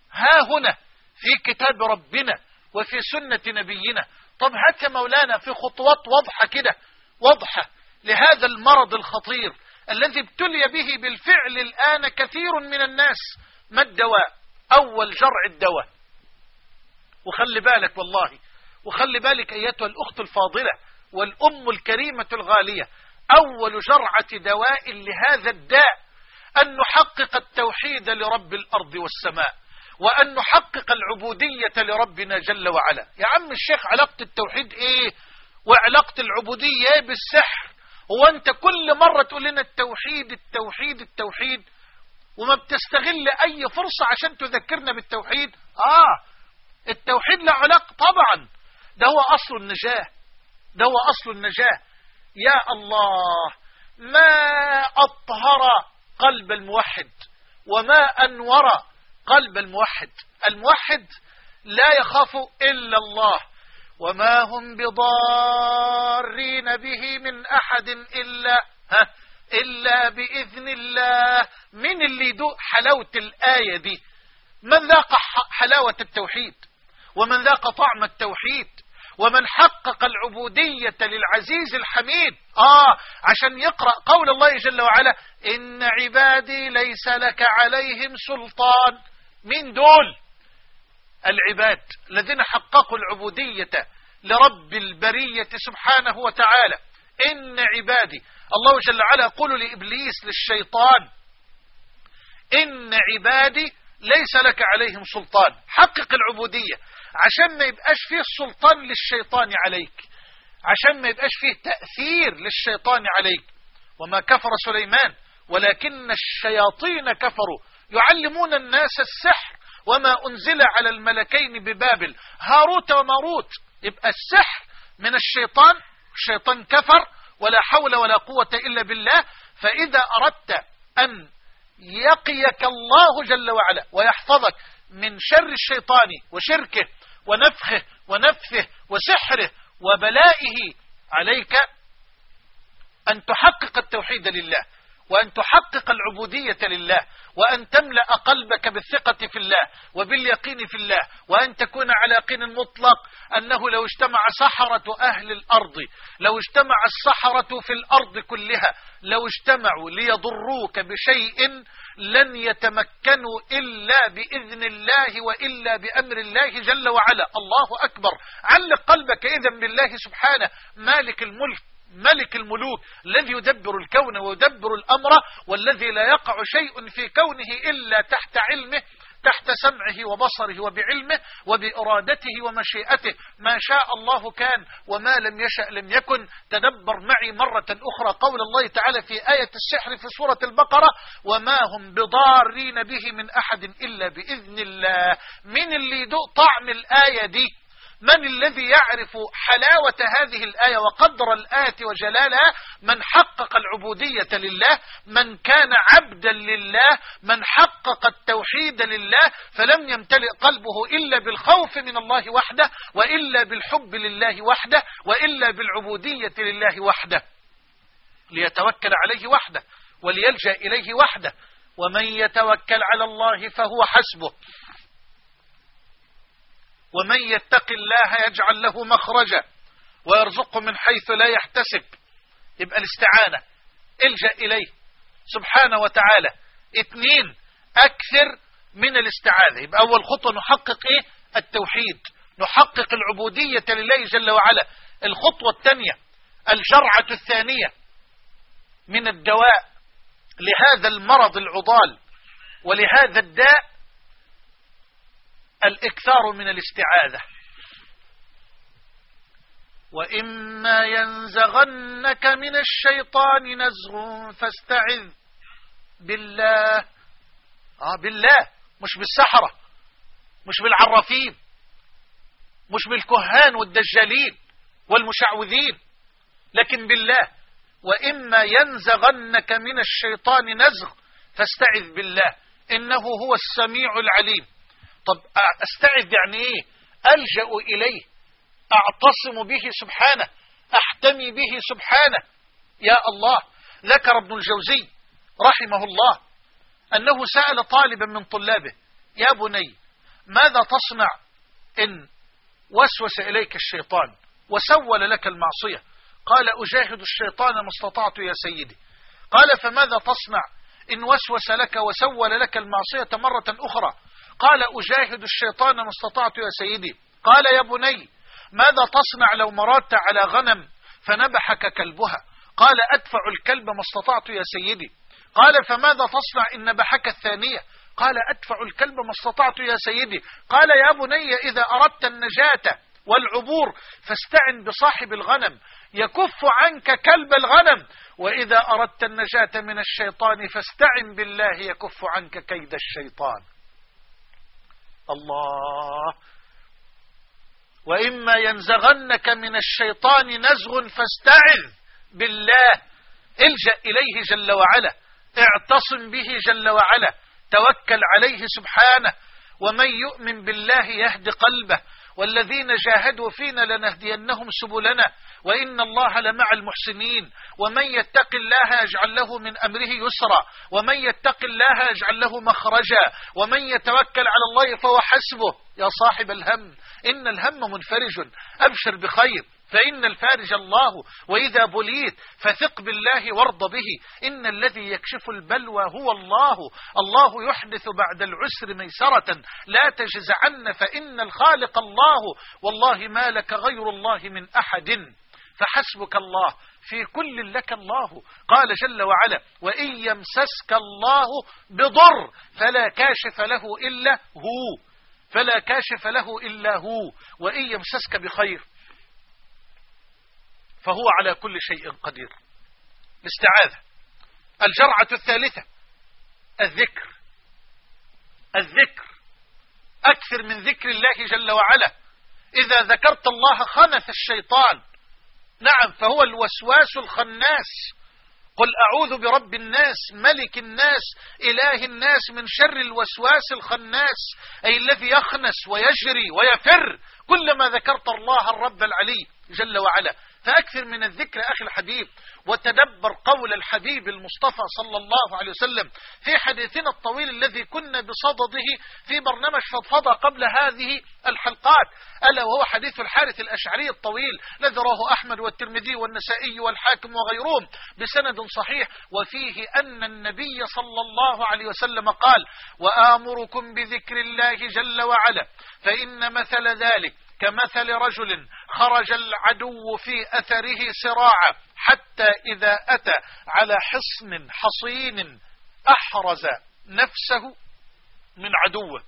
ها هنا في كتاب ربنا وفي سنة نبينا. طب هات يا مولانا في خطوات واضحة كده، واضحة لهذا المرض الخطير الذي ابتلي به بالفعل الآن كثير من الناس. ما الدواء؟ أول جرع الدواء. وخلي بالك والله، وخلي بالك أيتها الأخت الفاضلة والأم الكريمة الغالية، أول جرعة دواء لهذا الداء أن نحقق التوحيد لرب الأرض والسماء، وأن نحقق العبودية لربنا جل وعلا. يا عم الشيخ، علاقة التوحيد إيه وعلاقة العبودية إيه بالسحر؟ هو أنت كل مرة تقول لنا التوحيد التوحيد التوحيد وما بتستغل أي فرصة عشان تذكرنا بالتوحيد؟ التوحيد له علاقة طبعا، ده هو أصل النجاة، ده هو أصل النجاة. يا الله، ما أطهر قلب الموحد وما أنور قلب الموحد. الموحد لا يخاف إلا الله، وما هم بضارين به من أحد إلا بإذن الله. من اللي يدوق حلاوة الآية دي؟ من ذاق حلاوة التوحيد، ومن ذاق طعم التوحيد، ومن حقق العبودية للعزيز الحميد. عشان يقرأ قول الله جل وعلا: إن عبادي ليس لك عليهم سلطان. من دول؟ العباد الذين حققوا العبودية لرب البرية سبحانه وتعالى. إن عبادي، الله جل وعلا يقول لإبليس للشيطان: إن عبادي ليس لك عليهم سلطان. حقق العبودية عشان ما يبقاش فيه سلطان للشيطان عليك، عشان ما يبقاش فيه تأثير للشيطان عليك. وما كفر سليمان ولكن الشياطين كفروا يعلمون الناس السحر وما أنزل على الملكين ببابل هاروت وماروت. يبقى السحر من الشيطان، الشيطان كفر، ولا حول ولا قوة إلا بالله. فإذا أردت أن يقيك الله جل وعلا ويحفظك من شر الشيطان وشركه ونفخه ونفثه وسحره وبلائه، عليك أن تحقق التوحيد لله، وأن تحقق العبودية لله، وأن تملأ قلبك بالثقة في الله وباليقين في الله، وأن تكون على يقين مطلق أنه لو اجتمع سحرة أهل الأرض، لو اجتمع السحرة في الأرض كلها، لو اجتمعوا ليضروك بشيء لن يتمكنوا إلا بإذن الله وإلا بأمر الله جل وعلا. الله أكبر. علق قلبك إذن بالله سبحانه، مالك الملك، ملك الملوك، الذي يدبر الكون ويدبر الأمر، والذي لا يقع شيء في كونه إلا تحت علمه، تحت سمعه وبصره وبعلمه وبإرادته ومشيئته. ما شاء الله كان وما لم يشأ لم يكن. تدبر معي مرة أخرى قول الله تعالى في آية السحر في سورة البقرة: وما هم بضارين به من أحد إلا بإذن الله. من اللي يدوق طعم الآية دي؟ من الذي يعرف حلاوة هذه الآية وقدر الآية وجلالها؟ من حقق العبودية لله، من كان عبدا لله، من حقق التوحيد لله، فلم يمتلئ قلبه إلا بالخوف من الله وحده، وإلا بالحب لله وحده، وإلا بالعبودية لله وحده، ليتوكل عليه وحده وليلجأ إليه وحده. ومن يتوكل على الله فهو حسبه، ومن يتق الله يجعل له مخرجا ويرزقه من حيث لا يحتسب. يبقى الاستعانة، الجأ إليه سبحانه وتعالى. 2، أكثر من الاستعاذة. يبقى أول خطوة نحقق إيه؟ التوحيد، نحقق العبودية لله جل وعلا. الخطوة الثانية، الجرعة الثانية من الدواء لهذا المرض العضال ولهذا الداء، الإكثار من الاستعاذة. وإما ينزغنك من الشيطان نزغ فاستعذ بالله. بالله، مش بالسحرة، مش بالعرافين، مش بالكهان والدجالين والمشعوذين، لكن بالله. وإما ينزغنك من الشيطان نزغ فاستعذ بالله إنه هو السميع العليم. طب استعذ يعني ايه؟ ألجأ إليه، أعتصم به سبحانه، أحتمي به سبحانه. يا الله، ذكر ابن الجوزي رحمه الله أنه سأل طالبا من طلابه: يا بني، ماذا تصنع إن وسوس إليك الشيطان وسول لك المعصية؟ قال أجاهد الشيطان ما استطعت يا سيدي. قال فماذا تصنع إن وسوس لك وسول لك المعصية مرة أخرى؟ قال أجاهد الشيطان ما استطعت يا سيدي. قال يا بني ماذا تصنع لو مررت على غنم فنبحك كلبها؟ قال أدفع الكلب ما استطعت يا سيدي. قال فماذا تصنع إن نبحك الثانية؟ قال أدفع الكلب ما استطعت يا سيدي. قال يا بني إذا أردت النجاة والعبور فاستعن بصاحب الغنم يكف عنك كلب الغنم، وإذا أردت النجاة من الشيطان فاستعن بالله يكف عنك كيد الشيطان. الله. وإما ينزغنك من الشيطان نزغ فاستعذ بالله، الجأ إليه جل وعلا، اعتصم به جل وعلا، توكل عليه سبحانه. ومن يؤمن بالله يهد قلبه، والذين جاهدوا فينا لنهدينهم سبلنا وإن الله لمع المحسنين. ومن يتق الله يجعل له من أمره يسرا، ومن يتق الله يجعل له مخرجا، ومن يتوكل على الله فهو حسبه. يا صاحب الهم إن الهم منفرج، أبشر بخير فإن الفارج الله، وإذا بليت فثق بالله وارض به، إن الذي يكشف البلوى هو الله. الله يحدث بعد العسر ميسرة، لا تجزعن فإن الخالق الله، والله ما لك غير الله من أحد، فحسبك الله في كل لك الله. قال جل وعلا وإن يمسسك الله بضر فلا كاشف له إلا هو، فلا كاشف له إلا هو، وإن يمسسك بخير فهو على كل شيء قدير. الاستعاذة. الجرعة الثالثة الذكر. الذكر، أكثر من ذكر الله جل وعلا. إذا ذكرت الله خنث الشيطان، نعم، فهو الوسواس الخناس. قل أعوذ برب الناس ملك الناس إله الناس من شر الوسواس الخناس، أي الذي يخنس ويجري ويفر كلما ذكرت الله الرب العلي جل وعلا. فأكثر من الذكر أخي الحبيب، وتدبر قول الحبيب المصطفى صلى الله عليه وسلم في حديثنا الطويل الذي كنا بصدده في برنامج فضفضة قبل هذه الحلقات، ألا وهو حديث الحارث الأشعري الطويل الذي رواه أحمد والترمذي والنسائي والحاكم وغيرهم بسند صحيح، وفيه أن النبي صلى الله عليه وسلم قال وآمركم بذكر الله جل وعلا فإن مثل ذلك كمثل رجل خرج العدو في أثره سراعا حتى إذا أتى على حصن حصين أحرز نفسه من عدوه،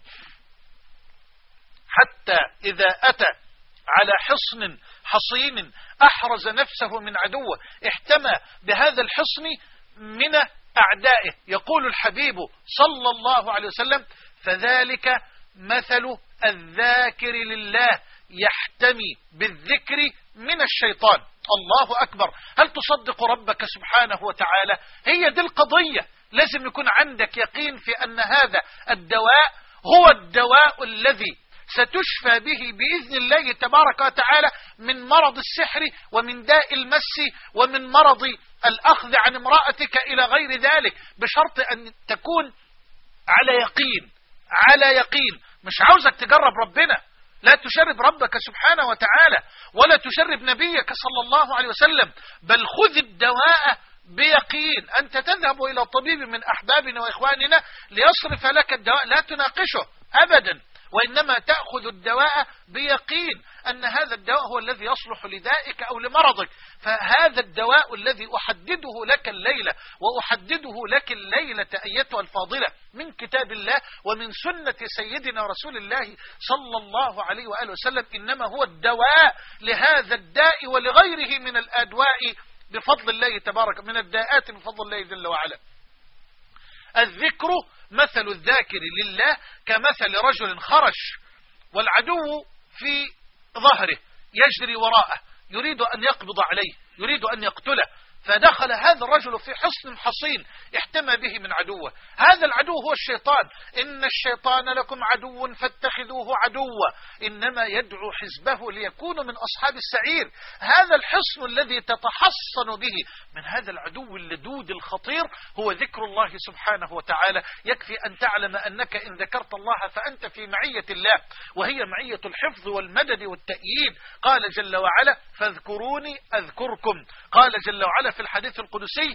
حتى إذا أتى على حصن حصين أحرز نفسه من عدوه، احتمى بهذا الحصن من أعدائه. يقول الحبيب صلى الله عليه وسلم فذلك مثل الذاكر لله يحتمي بالذكر من الشيطان. الله أكبر. هل تصدق ربك سبحانه وتعالى؟ هي دي القضية. لازم يكون عندك يقين في أن هذا الدواء هو الدواء الذي ستشفى به بإذن الله تبارك وتعالى من مرض السحر ومن داء المس ومن مرض الأخذ عن امرأتك إلى غير ذلك، بشرط أن تكون على يقين. على يقين. مش عاوزك تجرب ربنا، لا تشرب ربك سبحانه وتعالى ولا تشرب نبيك صلى الله عليه وسلم، بل خذ الدواء بيقين. أنت تذهب إلى طبيب من أحبابنا وإخواننا ليصرف لك الدواء، لا تناقشه أبدا، وإنما تأخذ الدواء بيقين أن هذا الدواء هو الذي يصلح لدائك أو لمرضك. فهذا الدواء الذي أحدده لك الليلة وأحدده لك الليلة أيتها الفاضلة من كتاب الله ومن سنة سيدنا رسول الله صلى الله عليه وآله وسلم، إنما هو الدواء لهذا الداء ولغيره من الأدواء بفضل الله تبارك، من الداءات بفضل الله جل وعلا. الذكر مثل الذاكر لله كمثل رجل خرج والعدو في ظهره يجري وراءه يريد أن يقبض عليه، يريد أن يقتله، فدخل هذا الرجل في حصن حصين احتمى به من عدوه. هذا العدو هو الشيطان. إن الشيطان لكم عدو فاتخذوه عدوا إنما يدعو حزبه ليكونوا من أصحاب السعير. هذا الحصن الذي تتحصن به من هذا العدو اللدود الخطير هو ذكر الله سبحانه وتعالى. يكفي أن تعلم أنك إن ذكرت الله فأنت في معية الله، وهي معية الحفظ والمدد والتأييد. قال جل وعلا فاذكروني أذكركم. قال جل وعلا في الحديث القدسي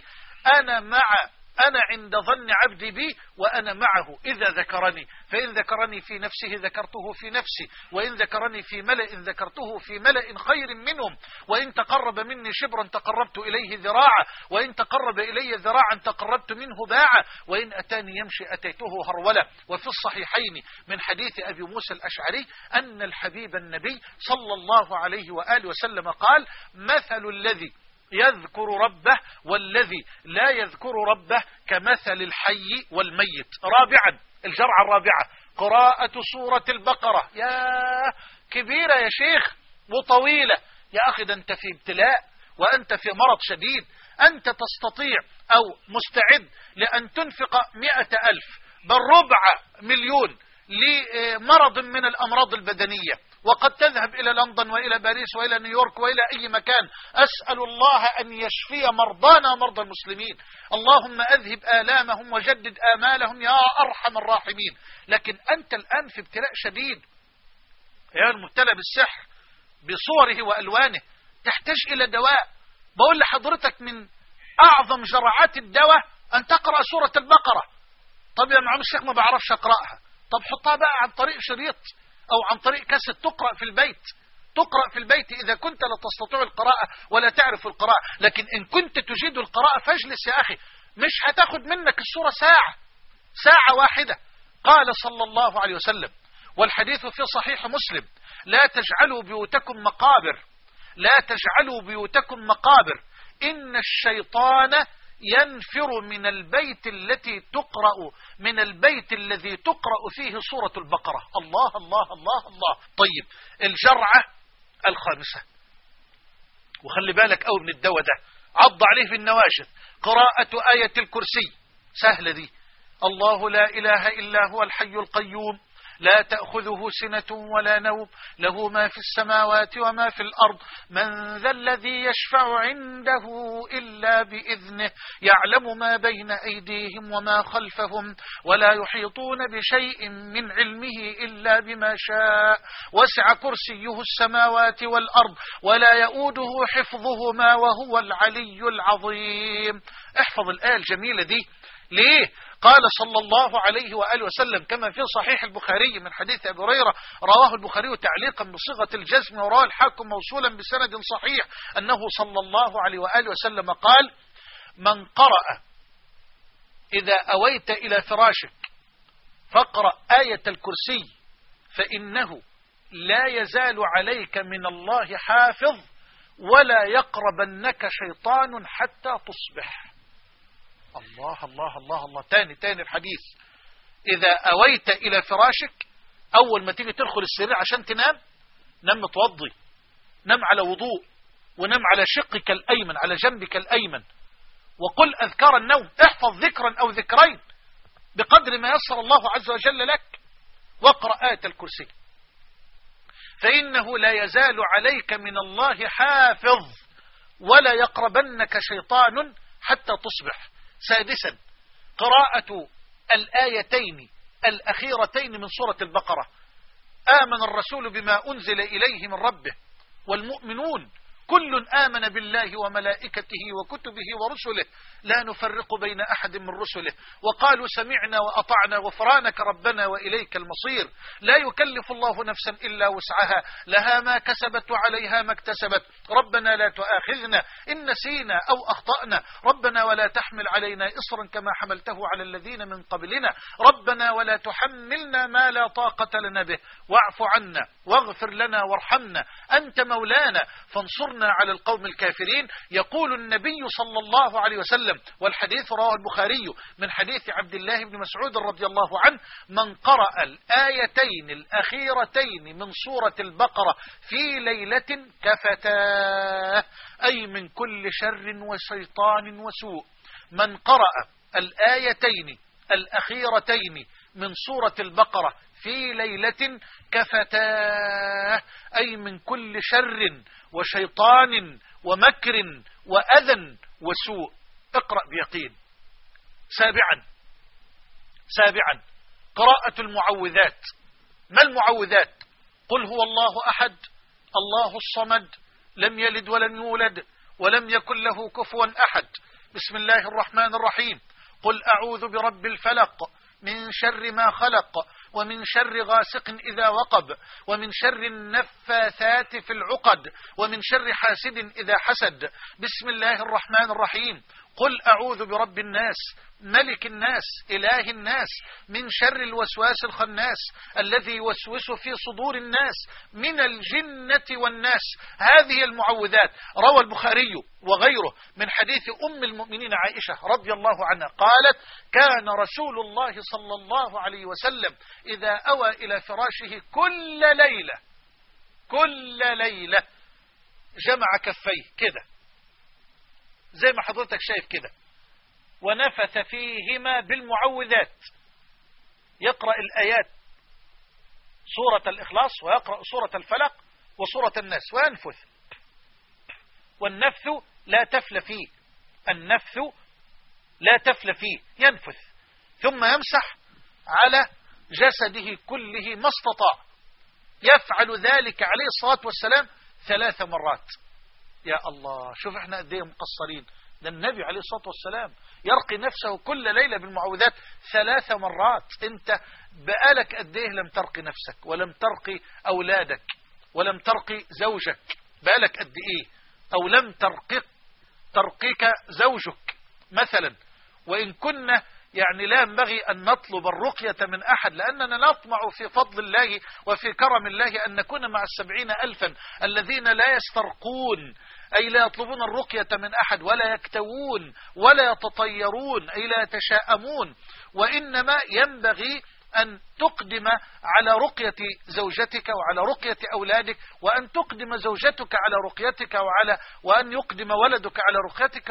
أنا عند ظن عبدي بي وأنا معه إذا ذكرني، فإن ذكرني في نفسه ذكرته في نفسي، وإن ذكرني في ملأ ذكرته في ملأ خير منهم، وإن تقرب مني شبرا تقربت إليه ذراعا، وإن تقرب إلي ذراعا تقربت منه باعا، وإن أتاني يمشي أتيته هرولة. وفي الصحيحين من حديث أبي موسى الأشعري أن الحبيب النبي صلى الله عليه وآله وسلم قال مثل الذي يذكر ربه والذي لا يذكر ربه كمثل الحي والميت. رابعا، الجرعة الرابعة قراءة سورة البقرة. يا كبيرة يا شيخ وطويلة يا أخي، ده أنت في ابتلاء وأنت في مرض شديد. أنت تستطيع أو مستعد لأن تنفق 100,000 بل ربع 1,000,000 لمرض من الأمراض البدنية، وقد تذهب إلى لندن وإلى باريس وإلى نيويورك وإلى أي مكان. أسأل الله أن يشفي مرضانا ومرضى المسلمين. اللهم أذهب آلامهم وجدد آمالهم يا أرحم الراحمين. لكن أنت الآن في ابتلاء شديد، يا المبتلى بالسحر بصوره وألوانه، تحتاج إلى دواء. بقول لحضرتك من أعظم جرعات الدواء أن تقرأ سورة البقرة. طب يا معلم الشيخ ما بعرفش أقرأها. طب حطها بقى عن طريق شريط أو عن طريق كاسيت تقرأ في البيت. تقرأ في البيت إذا كنت لا تستطيع القراءة ولا تعرف القراءة. لكن إن كنت تجيد القراءة فاجلس يا أخي، مش هتاخد منك السورة ساعة واحدة. قال صلى الله عليه وسلم والحديث في صحيح مسلم لا تجعلوا بيوتكم مقابر، لا تجعلوا بيوتكم مقابر، إن الشيطان ينفر من البيت الذي تقرأ فيه سورة البقرة. الله الله الله الله. طيب الجرعة الخامسة، وخلي بالك أو من الدواء ده، عض عليه في النواجذ، قراءة آية الكرسي. سهلة دي. الله لا إله إلا هو الحي القيوم لا تأخذه سنة ولا نوم له ما في السماوات وما في الأرض من ذا الذي يشفع عنده إلا بإذنه يعلم ما بين أيديهم وما خلفهم ولا يحيطون بشيء من علمه إلا بما شاء وسع كرسيه السماوات والأرض ولا يؤوده حفظهما وهو العلي العظيم. احفظ الآية الجميلة دي. ليه؟ قال صلى الله عليه وآله وسلم كما في صحيح البخاري من حديث أبي هريرة، رواه البخاري تعليقا بصيغة الجزم ورواه الحاكم موصولا بسند صحيح، أنه صلى الله عليه وآله وسلم قال: من قرأ إذا أويت إلى فراشك فاقرأ آية الكرسي فإنه لا يزال عليك من الله حافظ ولا يقربنك شيطان حتى تصبح. الله الله الله الله. تاني الحديث. إذا أويت إلى فراشك، أول ما تيجي تدخل السرير عشان تنام، نم متوضي، نم على وضوء، ونم على شقك الأيمن، على جنبك الأيمن، وقل أذكار النوم. احفظ ذكرا أو ذكرين بقدر ما يسر الله عز وجل لك، واقرأ آية الكرسي فإنه لا يزال عليك من الله حافظ ولا يقربنك شيطان حتى تصبح. سادسا قراءة الآيتين الأخيرتين من سورة البقرة: آمن الرسول بما أنزل إليه من ربه والمؤمنون كل آمن بالله وملائكته وكتبه ورسله لا نفرق بين أحد من رسله وقالوا سمعنا وأطعنا غفرانك ربنا وإليك المصير. لا يكلف الله نفسا إلا وسعها لها ما كسبت وعليها ما اكتسبت ربنا لا تؤاخذنا إن نسينا أو أخطأنا ربنا ولا تحمل علينا إصرا كما حملته على الذين من قبلنا ربنا ولا تحملنا ما لا طاقة لنا به واعف عنا واغفر لنا وارحمنا أنت مولانا فانصرنا وانصرنا على القوم الكافرين. يقول النبي صلى الله عليه وسلم، والحديث رواه البخاري من حديث عبد الله بن مسعود رضي الله عنه: من قرأ الآيتين الأخيرتين من سورة البقرة في ليلة كفتاه، أي من كل شر وشيطان وسوء. من قرأ الآيتين الأخيرتين من سورة البقرة في ليلة كفتاه، أي من كل شر وشيطان ومكر وأذى وسوء. اقرأ بيقين. سابعا قراءة المعوذات. ما المعوذات؟ قل هو الله أحد، الله الصمد، لم يلد ولم يولد ولم يكن له كفوا أحد، بسم الله الرحمن الرحيم، قل أعوذ برب الفلق من شر ما خلق ومن شر غاسق إذا وقب ومن شر النفاثات في العقد ومن شر حاسد إذا حسد، بسم الله الرحمن الرحيم، قل أعوذ برب الناس ملك الناس إله الناس من شر الوسواس الخناس الذي يوسوس في صدور الناس من الجنة والناس. هذه المعوذات روى البخاري وغيره من حديث أم المؤمنين عائشة رضي الله عنها قالت: كان رسول الله صلى الله عليه وسلم إذا أوى إلى فراشه كل ليلة جمع كفيه كده زي ما حضرتك شايف كده، ونفث فيهما بالمعوذات، يقرأ الآيات سورة الإخلاص ويقرأ سورة الفلق وسورة الناس وينفث. والنفث لا تفل فيه، النفث لا تفل فيه، ينفث ثم يمسح على جسده كله ما استطاع. يفعل ذلك عليه الصلاة والسلام 3 مرات. يا الله، شوف احنا قد ايه مقصرين. ده النبي عليه الصلاة والسلام يرقي نفسه كل ليلة بالمعوذات 3 مرات. انت بقالك قد ايه لم ترقي نفسك ولم ترقي اولادك ولم ترقي زوجك؟ بقالك قد ايه؟ او لم ترقيك زوجك مثلا؟ وان كنا يعني لا ينبغي أن نطلب الرقية من أحد، لأننا نطمع في فضل الله وفي كرم الله أن نكون مع 70,000 الذين لا يسترقون، أي لا يطلبون الرقية من أحد ولا يكتوون ولا يتطيرون، أي لا يتشاءمون. وإنما ينبغي أن تقدم على رقية زوجتك وعلى رقية أولادك، وأن تقدم زوجتك على رقيتك وأن يقدم ولدك على رقيتك،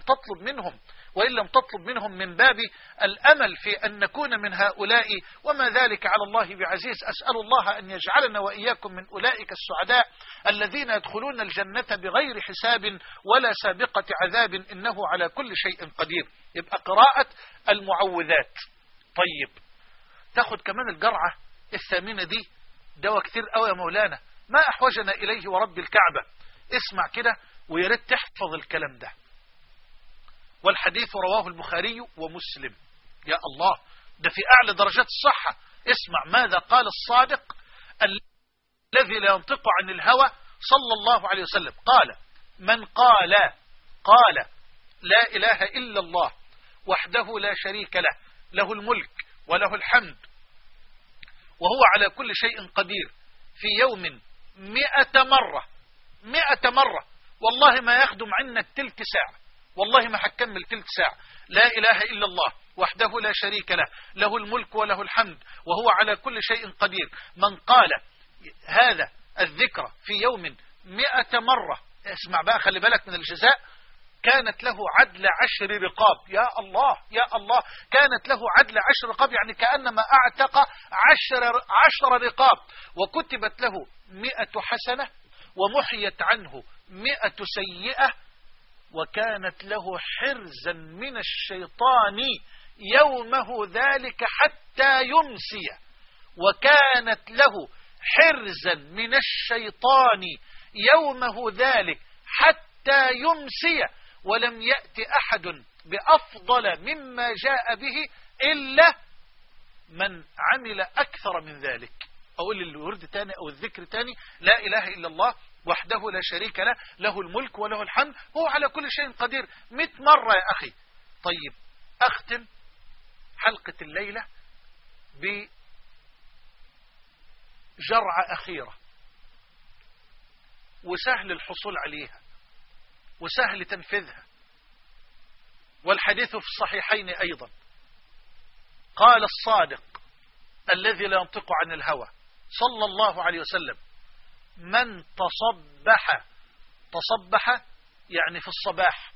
وإن لم تطلب منهم من باب الأمل في أن نكون من هؤلاء، وما ذلك على الله بعزيز. أسأل الله أن يجعلنا وإياكم من أولئك السعداء الذين يدخلون الجنة بغير حساب ولا سابقة عذاب، إنه على كل شيء قدير. يبقى قراءة المعوذات. طيب، تاخد كمان الجرعة الثامنة دي، دواء كتير قوي يا مولانا، ما أحوجنا إليه ورب الكعبة. اسمع كده وياريت تحفظ الكلام ده. والحديث رواه البخاري ومسلم. يا الله، ده في أعلى درجات الصحة. اسمع ماذا قال الصادق الذي لا ينطق عن الهوى صلى الله عليه وسلم. قال: من قال لا إله إلا الله وحده لا شريك له، له الملك وله الحمد وهو على كل شيء قدير، في يوم 100 مرة، والله ما يخدم عنك تلت ساعة، والله ما هتكمل تلت ساعة. لا إله إلا الله وحده لا شريك له، له الملك وله الحمد وهو على كل شيء قدير. من قال هذا الذكر في يوم 100 مرة، اسمع بقى، خلي بالك من الجزاء، كانت له عدل 10 رقاب. يا الله يا الله، كانت له عدل 10 رقاب، يعني كأنما أعتق 10 رقاب، وكتبت له 100 حسنة ومحيت عنه 100 سيئة، وكانت له حرزا من الشيطان يومه ذلك حتى يمسي. وكانت له حرزا من الشيطان يومه ذلك حتى يمسي، ولم يأتي أحد بأفضل مما جاء به إلا من عمل أكثر من ذلك. أقول الورد تاني أو الذكر تاني: لا إله إلا الله وحده لا شريك له، له الملك وله الحمد هو على كل شيء قدير، 100 مرة يا أخي. طيب، أختم حلقة الليلة بجرعة أخيرة. وسهل الحصول عليها وسهل تنفيذها. والحديث في الصحيحين أيضا قال الصادق الذي لا ينطق عن الهوى صلى الله عليه وسلم: من تصبح يعني في الصباح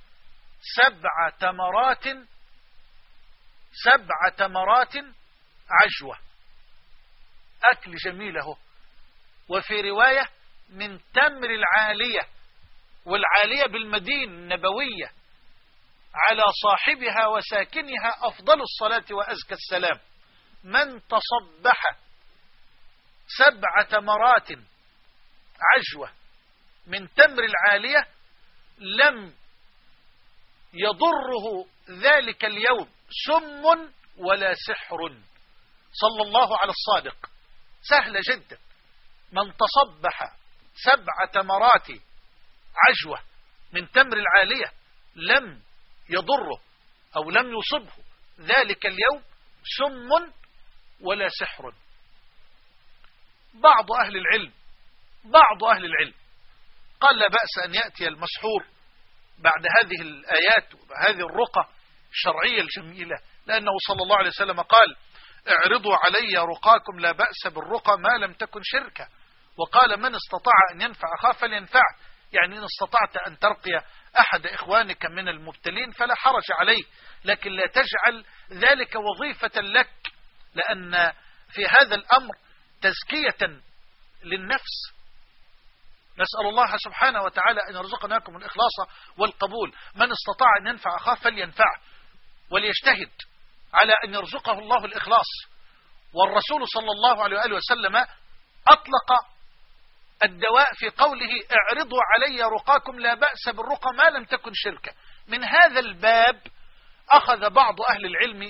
7 تمرات عجوة، أكل جميله. وفي رواية من تمر العالية، والعالية بالمدينة النبوية، على صاحبها وساكنها أفضل الصلاة وأزكى السلام. من تصبح 7 تمرات عجوة من تمر العالية لم يضره ذلك اليوم سم ولا سحر. صلى الله على الصادق. سهلة جدا. من تصبح 7 تمرات عجوة من تمر العالية لم يضره أو لم يصبه ذلك اليوم سم ولا سحر. بعض أهل العلم قال لا بأس أن يأتي المسحور بعد هذه الآيات وهذه الرقى الشرعية الجميلة، لأنه صلى الله عليه وسلم قال: اعرضوا علي رقاكم لا بأس بالرقى ما لم تكن شركا. وقال: من استطاع أن ينفع أخاه فلينفعه، يعني إن استطعت أن ترقي أحد إخوانك من المبتلين فلا حرج عليه، لكن لا تجعل ذلك وظيفة لك، لأن في هذا الأمر تزكية للنفس. نسأل الله سبحانه وتعالى أن يرزقنا لكم الإخلاص والقبول. من استطاع أن ينفع أخاه فلينفعه وليجتهد على أن يرزقه الله الإخلاص. والرسول صلى الله عليه وآله وسلم أطلق الدواء في قوله: اعرضوا علي رقاكم لا بأس بالرقى ما لم تكن شركا. من هذا الباب أخذ بعض أهل العلم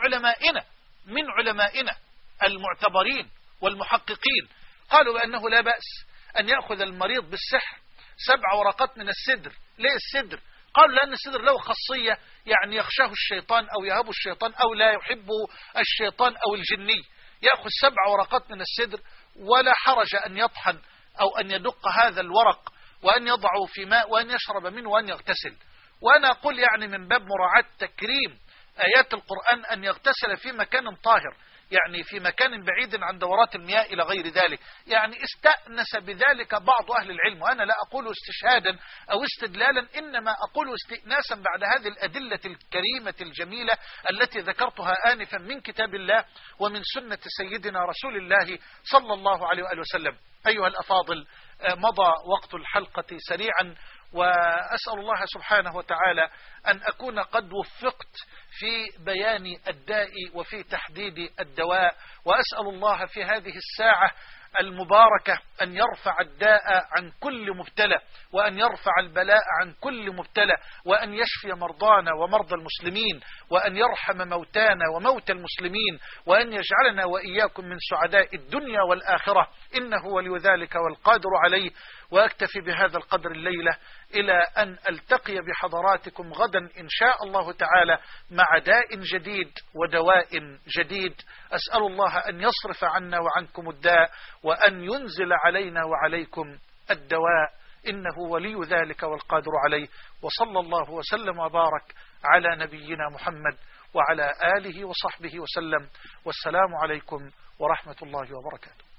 من علمائنا المعتبرين والمحققين، قالوا بأنه لا بأس أن يأخذ المريض بالسحر 7 ورقات من السدر. ليه السدر؟ قالوا لأن السدر له خاصية، يعني يخشاه الشيطان أو يهاب الشيطان أو لا يحبه الشيطان أو الجني. يأخذ 7 ورقات من السدر، ولا حرج أن يطحن أو أن يدق هذا الورق وأن يضعه في ماء وأن يشرب منه وأن يغتسل. وأنا أقول يعني من باب مراعاة تكريم آيات القرآن أن يغتسل في مكان طاهر، يعني في مكان بعيد عن دورات المياه إلى غير ذلك. يعني استأنس بذلك بعض أهل العلم، وأنا لا أقول استشهادا أو استدلالا، إنما أقول استئناسا بعد هذه الأدلة الكريمة الجميلة التي ذكرتها آنفا من كتاب الله ومن سنة سيدنا رسول الله صلى الله عليه وآله وسلم. أيها الأفاضل، مضى وقت الحلقة سريعا، وأسأل الله سبحانه وتعالى أن أكون قد وفقت في بيان الداء وفي تحديد الدواء. وأسأل الله في هذه الساعة المباركة أن يرفع الداء عن كل مبتلى، وأن يرفع البلاء عن كل مبتلى، وأن يشفي مرضانا ومرضى المسلمين، وأن يرحم موتانا وموتى المسلمين، وأن يجعلنا وإياكم من سعداء الدنيا والآخرة، إنه ولي ذلك والقادر عليه. وأكتفي بهذا القدر الليلة، إلى أن ألتقي بحضراتكم غدا إن شاء الله تعالى مع داء جديد ودواء جديد. أسأل الله أن يصرف عنا وعنكم الداء، وأن ينزل علينا وعليكم الدواء، إنه ولي ذلك والقادر عليه. وصلى الله وسلم وبارك على نبينا محمد وعلى آله وصحبه وسلم. والسلام عليكم ورحمة الله وبركاته.